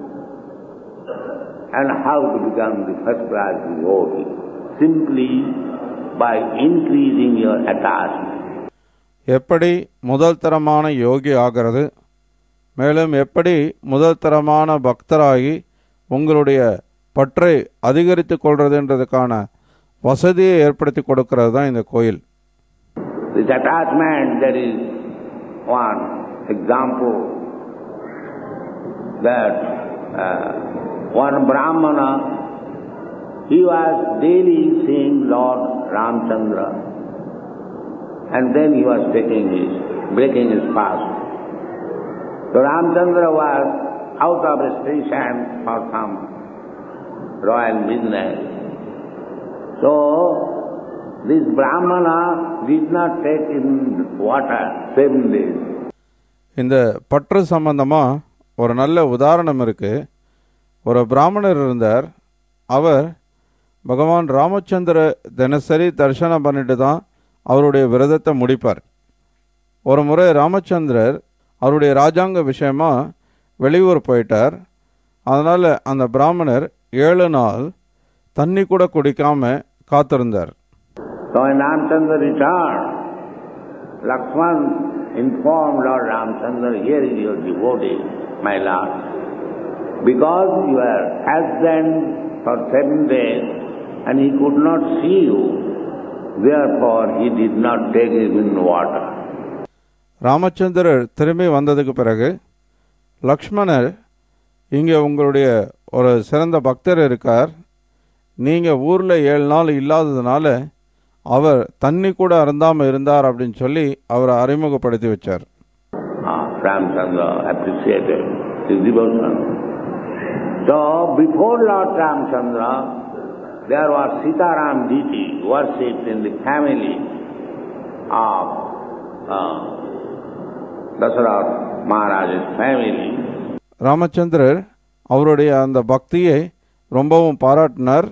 and how to become the first class yogi? Simply by increasing your attachment. எப்படி முதல் தரமான யோகி ஆகிறது, மேலும் எப்படி முதல் தரமான பக்தராகி உங்களுடைய பற்றை அதிகரித்து கொள்றதுன்றதுக்கான வசதியை ஏற்படுத்தி கொடுக்கிறது தான் இந்த கோயில். This attachment, there is one example that uh, one Brahmana, he was daily seeing Lord Ramchandra, and then he was taking his, breaking his fast. So Ramchandra was out of the station for some royal business. So this Brahmana did not take in water seven days. இந்த பற்று சம்பந்தமாக ஒரு நல்ல உதாரணம் இருக்குது. ஒரு பிராமணர் இருந்தார். அவர் பகவான் ராமச்சந்திர தினசரி தரிசனம் பண்ணிட்டு தான் அவருடைய விரதத்தை முடிப்பார். ஒரு முறை ராமச்சந்திரர் அவருடைய ராஜாங்க விஷயமா வெளியூர் போயிட்டார். அதனால் அந்த பிராமணர் ஏழு நாள் தண்ணி கூட குடிக்காமல் காத்திருந்தார். So when Ramchandra returned, Lakshman informed Lord Ramchandra, here is your devotee, my lord. Because you were absent for seven days and he could not see you, therefore he did not take even water. ராமச்சந்திரர் திரும்பி வந்ததுக்கு பிறகு லக்ஷ்மணர், இங்கே உங்களுடைய ஒரு சிறந்த பக்தர் இருக்கார், நீங்கள் ஊரில் ஏழு நாள் இல்லாததுனால அவர் தண்ணி கூட அருந்தாமல் இருந்தார் அப்படின்னு சொல்லி அவரை அறிமுகப்படுத்தி வச்சார். Ramchandra appreciated his devotion. So before Lord Ramchandra, there was Sitaram deity worshipped in the family of uh, Dasarath Maharaj's family. ராமச்சந்திரர் அவருடைய அந்த பக்தியை ரொம்பவும் பாராட்டினார்.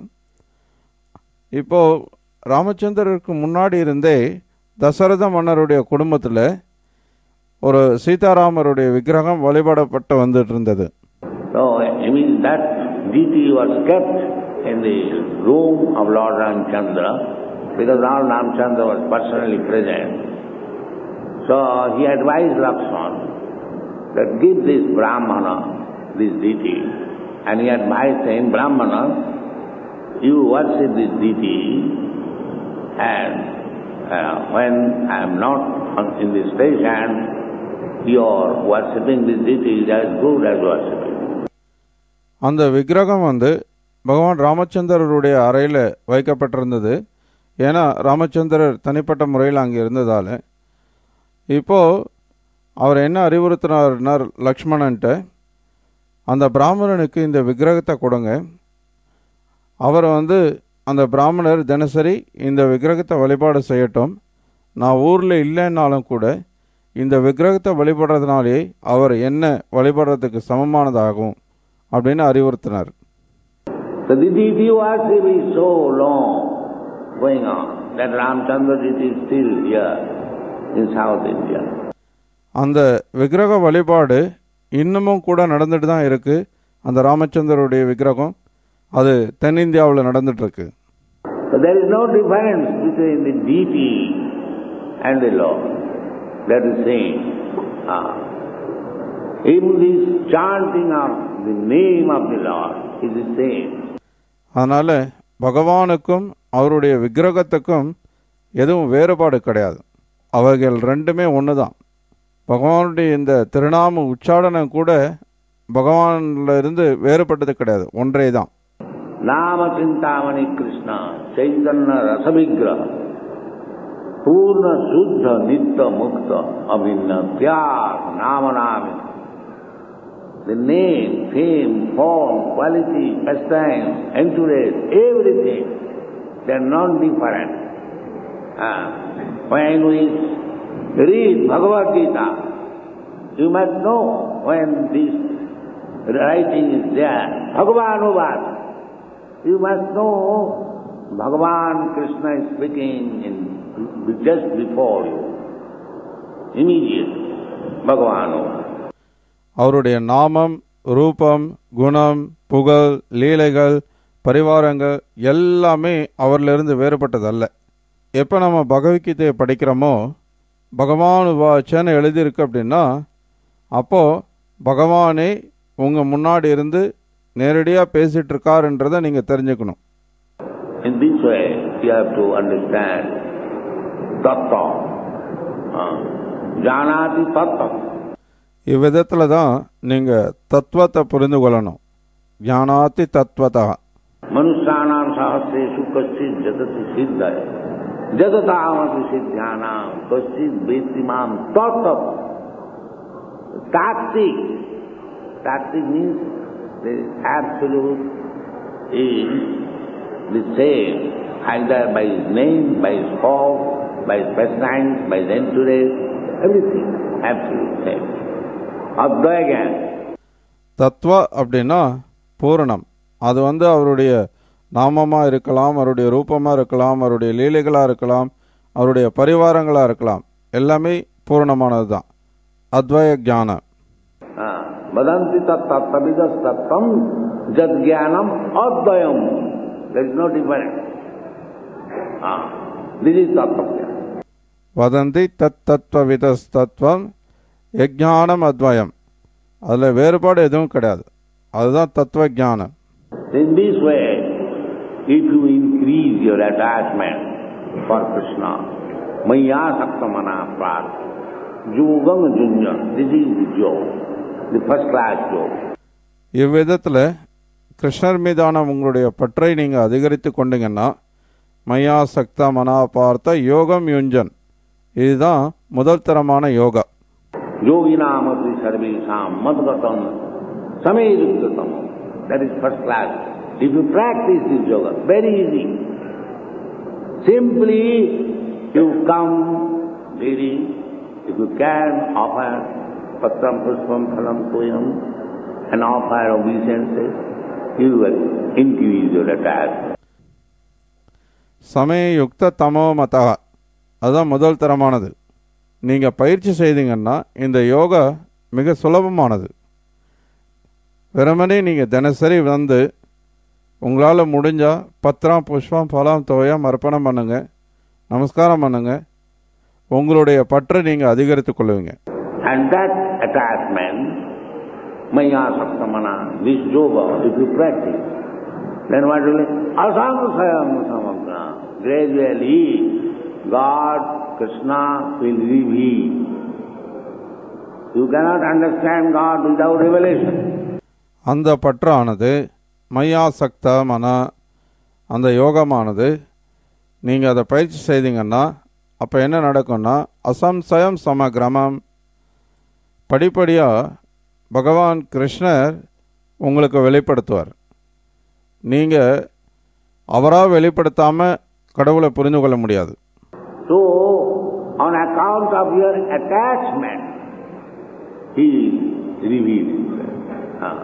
இப்போ ராமச்சந்திரருக்கு முன்னாடி இருந்தே தசரத மன்னருடைய குடும்பத்தில் ஒரு சீதாராமருடைய விக்கிரகம் வழிபடப்பட்டு வந்துட்டு இருந்தது. So I mean that deity was kept in the room of Lord Ramchandra because Lord Ramchandra was personally present. So he advised Lakshman that give this Brahmana this deity, and he advised him, Brahmana, you worship this deity, and uh, when I am not in this station, you are worshipping this deity is as good as worshipping. அந்த விக்கிரகம் வந்து பகவான் ராமச்சந்திரருடைய அறையில் வைக்கப்பட்டிருந்தது. ஏன்னா ராமச்சந்திரர் தனிப்பட்ட முறையில் அங்கே இருந்ததால். இப்போது அவர் என்ன அறிவுறுத்தினார் லக்ஷ்மணன்ட்ட, அந்த பிராமணனுக்கு இந்த விக்கிரகத்தை கொடுங்க, அவர் வந்து அந்த பிராமணர் தினசரி இந்த விக்கிரகத்தை வழிபாடு செய்யட்டும், நான் ஊரில் இல்லைன்னாலும் கூட இந்த விக்கிரகத்தை வழிபடுறதுனாலே அவர் என்ன வழிபடுறதுக்கு சமமானதாகும் அப்படின்னு அறிவுறுத்தினார். The deity worship is so long going on that Ramchandra deity is still here in South India. அந்த விக்கிரக வழிபாடு இன்னமும் கூட நடந்துட்டு தான் இருக்கு. அந்த ராமச்சந்திரருடைய விக்கிரகம் அது தென்னிந்தியாவில் நடந்துட்டு இருக்கு. So So there is no difference between the deity and the Lord. That is same. Ah. Even this chanting of the name of the Lord is the same. அதனால் பகவானுக்கும் அவருடைய விக்கிரகத்துக்கும் எதுவும் வேறுபாடு கிடையாது. அவைகள் ரெண்டுமே ஒன்று தான். பகவானுடைய இந்த திருநாம உச்சாடனம் கூட பகவான்ல இருந்து வேறுபட்டது கிடையாது, ஒன்றே தான். நாம சிந்தாமணி கிருஷ்ணா சைதன்ய ரசவிக்கிரக பூர்ண சுத்த நித்த முக்த அபின்ன பியார் நாம நாமி. The name, fame, form, quality, pastime, entourage, everything, they are not different. Ah. When we read Bhagavad Gita, you must know when this writing is there, Bhagavan, you must know Bhagavan Krishna is speaking in, just before you, immediately, Bhagavan. அவருடைய நாமம், ரூபம், குணம், புகழ், லீலைகள், பரிவாரங்கள் எல்லாமே அவரிலிருந்து வேறுபட்டதல்ல. எப்போ நம்ம பகவத்கீதையை படிக்கிறோமோ பகவான் வாச்சன்னு எழுதியிருக்கு அப்படின்னா அப்போது பகவானே உங்கள் முன்னாடி இருந்து நேரடியாக பேசிகிட்டு இருக்காருன்றதை நீங்கள் தெரிஞ்சுக்கணும். In this way you have to understand tattva. Janati tattva. இவ்விதத்தில் தான் நீங்கள் தத்துவத்தை புரிந்து கொள்ளணும். ஞானாதி தத்துவதா. மனுஷானாம் சஹஸ்ரேஷு கச்சித் ஜததி சித்தய ஜததாமபி சித்யானாம் கச்சித் வேத்தி மாம் தத்தம். Tattva. Tattva means the absolute is the same, either by his name, by his form, by his pastimes, by his entourage, everything, absolute same. Advaya. தத்துவ அப்படின்னா பூரணம். அது வந்து அவருடைய நாமமாக இருக்கலாம், அவருடைய ரூபமாக இருக்கலாம், அவருடைய லீலைகளாக இருக்கலாம், அவருடைய பரிவாரங்களாக இருக்கலாம், எல்லாமே பூரணமானது தான். அத்வய ஞானம். வதந்தி தத்தவிதஸ் தத்தம் ஜத் ஞானம் அத்வயம். There is no difference. Ah, this is tattva. வதந்தி தத் தத்வவிதஸ் தத்துவம் யஜ்ஞானம் அத்வயம். அதில் வேறுபாடு எதுவும் கிடையாது, அதுதான் தத்துவ ஞானம். In this way, if you increase your attachment for Krishna, maya saktamana prat, yogam junjan, this is the yoga, the first class yoga. இவ்விதத்தில் கிருஷ்ணர் மீதான உங்களுடைய பற்றை நீங்கள் அதிகரித்து கொண்டீங்கன்னா மையா சக்த மனா பார்த்த யோகம் யுஞ்சன், இதுதான் முதல் தரமான yoga. Yoginam api sarvesam madgatam sameduktatam. That is first class. If you practice this yoga, very easy. Simply you come daily, if you can offer patram pushpam phalam toyam and offer obeisances, you will increase your attachment. சமயுக்த தமோ மதா, அதுதான் முதல் தரமானது. நீங்கள் பயிற்சி செய்தீங்கன்னா இந்த யோகா மிக சுலபமானது. வெறுமனே நீங்கள் தினசரி வந்து உங்களால் முடிஞ்சால் பத்திரம் புஷ்பம் பலம் தோயம் அர்ப்பணம் பண்ணுங்க, நமஸ்காரம் பண்ணுங்க, உங்களுடைய பற்றை நீங்கள் அதிகரித்து கொள்ளுவீங்க. And that attachment, maya saktamana, this yoga, if you practice, then what will it? Asamsayam samagna. Gradually, God, Krishna will reveal. You cannot understand God without revelation. அந்த பற்றானது மையா சக்த மன, அந்த யோகமானது நீங்கள் அதை பயிற்சி செய்தீங்கன்னா அப்போ என்ன நடக்கும்னா அசம்சயம் சமகிரமம், படிப்படியாக பகவான் கிருஷ்ணர் உங்களுக்கு வெளிப்படுத்துவார். நீங்கள் அவராக வெளிப்படுத்தாமல் கடவுளை புரிந்து கொள்ள முடியாது. So, on account of your attachment, He reveals Himself.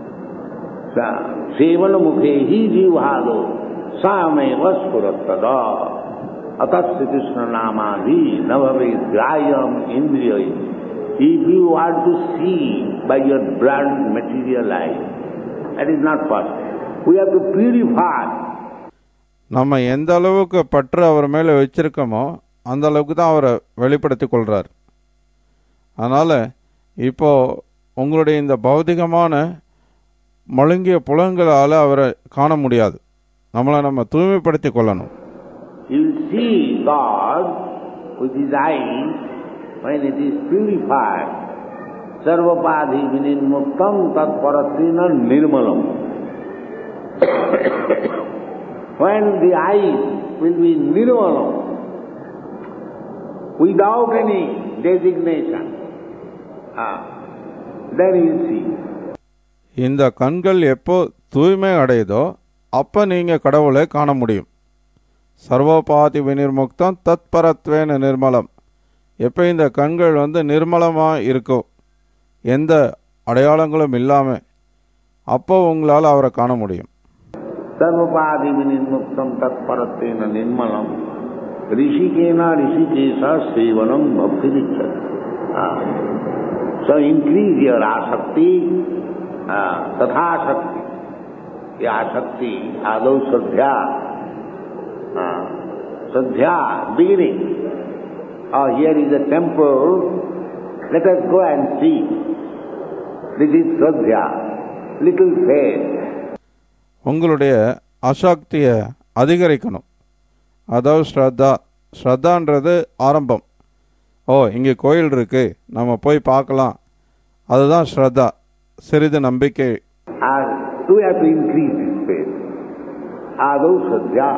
Sevana mukhe hi jivhado same vaspuratada atasya Krishna namadi navave grayam indriyai. If you want to see by your blood material life, that is not possible. We have to purify. நம்ம எந்த அளவுக்கு பற்று அவர் மேலே வச்சிருக்கோமோ அந்த அளவுக்கு தான் அவரை வெளிப்படுத்தி கொள்கிறார். அதனால் இப்போது உங்களுடைய இந்த பௌதிகமான மழுங்கிய புலன்களால் அவரை காண முடியாது. நம்மளை நம்ம தூய்மைப்படுத்தி கொள்ளணும். You see God with his eyes when it is purified. Sarvapadhi vinimuktam tat paratrina nirmalam. When the eyes will be nirmalam, without any designation, ah, then you will see. இந்த கண்கள் எப்போ தூய்மை அடையுதோ அப்போ நீங்கள் கடவுளை காண முடியும். சர்வபாதி விநிர்முக்தம் தத் பரத்வேன நிர்மலம். எப்போ இந்த கண்கள் வந்து நிர்மலமாக இருக்கோ, எந்த அடையாளங்களும் இல்லாமல், அப்போ உங்களால் அவரை காண முடியும். சர்வபாதி விநிர்முக்தம் தத் பரத்வேன நிர்மலம் ரிஷிகேனா ரிஷிகேஷா சேவனம் பக்தி விச்சதி. So increase your asakti, tatha shakti. The asakti, adau sadhya, sadhya, beginning. Oh, here is a temple, let us go and see. This is sadhya, little faith. உங்களுடைய அசக்தியை அதிகரிக்கணும். அதாவது ஸ்ரத்தா, ஸ்ரத்தான்றது ஆரம்பம். ஓ, இங்கே கோயில் இருக்கு, நம்ம போய் பார்க்கலாம், அதுதான் ஸ்ரத்தா, சிறிது நம்பிக்கை. We have to increase this faith. Ādau sadhya.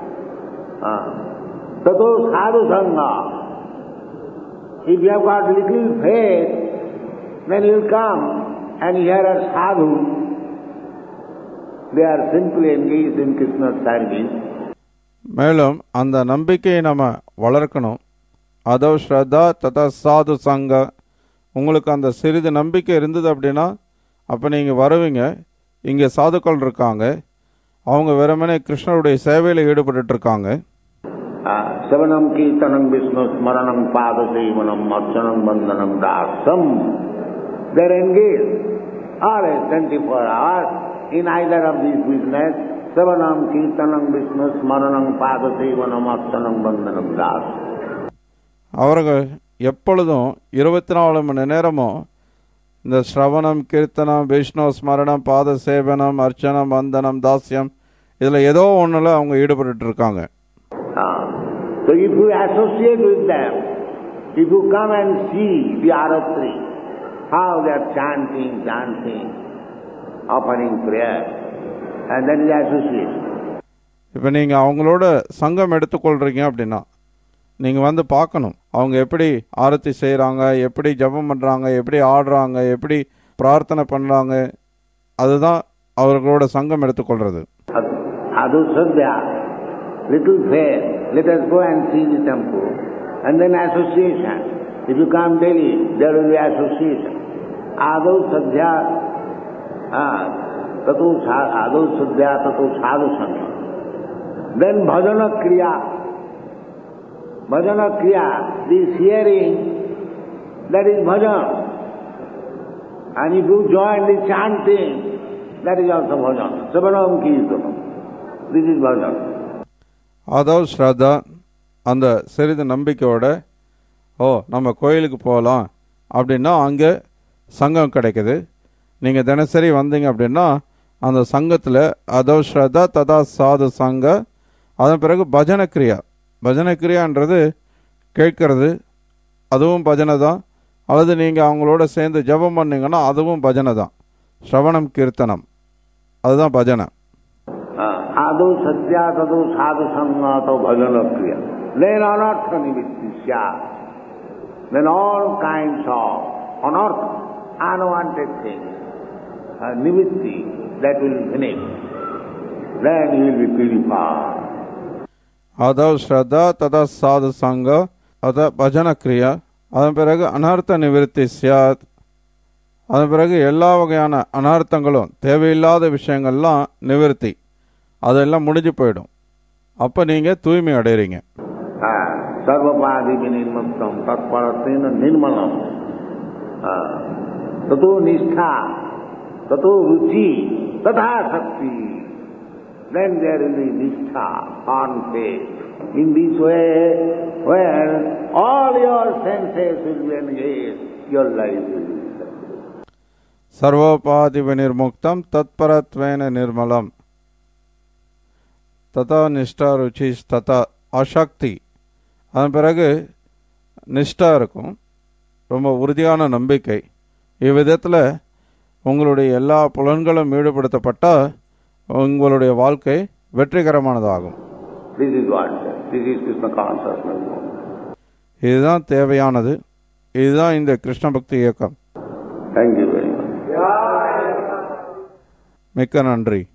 Tato sadhu sangha. If you have got little faith, then you will come and hear a sadhu. They are simply engaged in Krishna's service. மேலும் அந்த நம்பிக்கையை நம்ம வளர்க்கணும். அதோ ஸ்ரத்தா ததா சாது சங்க. உங்களுக்கு அந்த சிறிது நம்பிக்கை இருந்தது அப்படின்னா அப்போ நீங்கள் வருவீங்க. இங்கே சாதுக்கள் இருக்காங்க, அவங்க வெறுமனே கிருஷ்ணருடைய சேவையில் ஈடுபட்டு இருக்காங்க. சவனம் கீர்த்தனம் விஷ்ணு ஸ்மரணம் பாத சேவனம் அர்ச்சனம் வந்தனம் Dasam. They are engaged all twenty-four hours in either of these business. சவனம் கீர்த்தனம் விஷ்ணு ஸ்மரணம் பாத சேவனம் அர்ச்சனம் வந்தனம் தாசம். அவர்கள் எப்பொழுதும் இருபத்தி நாலு மணி நேரமும் இந்த ஸ்ரவணம், கீர்த்தனம், விஷ்ணு ஸ்மரணம், பாத சேவனம், அர்ச்சனம், வந்தனம், தாஸ்யம், இதில் ஏதோ ஒன்றில் அவங்க ஈடுபட்டு இருக்காங்க. So if you associate with them, if you come and see the aratri, how they are chanting, dancing, offering prayer, and that is association. இப்போ நீங்கள் அவங்களோட சங்கம் எடுத்துக்கொள்கிறீங்க அப்படின்னா நீங்கள் வந்து பார்க்கணும், அவங்க எப்படி ஆரத்தி செய்கிறாங்க, எப்படி ஜபம் பண்ணுறாங்க, எப்படி ஆடுறாங்க, எப்படி பிரார்த்தனை பண்ணுறாங்க. அதுதான் அவர்களோட சங்கம் எடுத்துக்கொள்கிறது. அது Sathya, little faith, let us go and see the temple, and then association. If you come daily, there will be association. Adau sadhya, tatu adau sadhya, tatu sadhu sangha. Then bhajana kriya. Bhajana kriya, this hearing, that is bhajan. And if you join the chanting, that is also bhajan. Savanam kirtanam. This is bhajan. அதாவது ஸ்ரத்தா, அந்த சிறிது நம்பிக்கையோட ஓ நம்ம கோயிலுக்கு போகலாம் அப்படின்னா அங்கே சங்கம் கிடைக்குது. நீங்கள் தினசரி வந்தீங்க அப்படின்னா அந்த சங்கத்தில் அதோ ஸ்ரத்தா ததா சாது சங்க. அதன் பிறகு பஜன கிரியா. பஜனை கிரியான்றது கேட்கறது, அதுவும் பஜனை தான். அல்லது நீங்கள் அவங்களோட சேர்ந்து ஜபம் பண்ணிங்கன்னா அதுவும் பஜனை தான். ஸ்ரவணம், கீர்த்தனம், அதுதான் பஜனை. Ādau satya tadu sadhu sangha bhajana kriya. Then anartha nimittisya. Then all kinds of anartha, unwanted things, uh, nimitti, that will finish. Then you will be purified. அதாவது ஸ்ரத்தா ததா சாது சங்க, அத பஜன கிரியா. அதன் பிறகு அனர்த்த நிவிருத்தி சியாத். அதன் பிறகு எல்லா வகையான அனர்த்தங்களும், தேவையில்லாத விஷயங்கள்லாம் நிவிருத்தி, அதெல்லாம் முடிஞ்சு போயிடும். அப்போ நீங்கள் தூய்மை அடைகிறீங்க. சர்வபாதி விநிர்முக்தம் தத்பரத்வேன நிர்மலம் ததோ நிஷ்டா ததோ ருச்சி ததா சக்தி. then there will be nishtha, on faith. In this way, when all your senses will be engaged, your life will be successful. Sarvopadi vinirmuktam tatparatvena nirmalam tata nishta ruchis tata ashakti. அதன் பிறகு நிஷ்டா இருக்கும், ரொம்ப உறுதியான நம்பிக்கை. இவ்விதத்தில் உங்களுடைய எல்லா புலன்களும் ஈடுபடுத்தப்பட்டால் உங்களுடைய வாழ்க்கை வெற்றிகரமானதாகும். இதுதான் தேவையானது. இதுதான் இந்த கிருஷ்ண பக்தி இயக்கம். மிக்க நன்றி.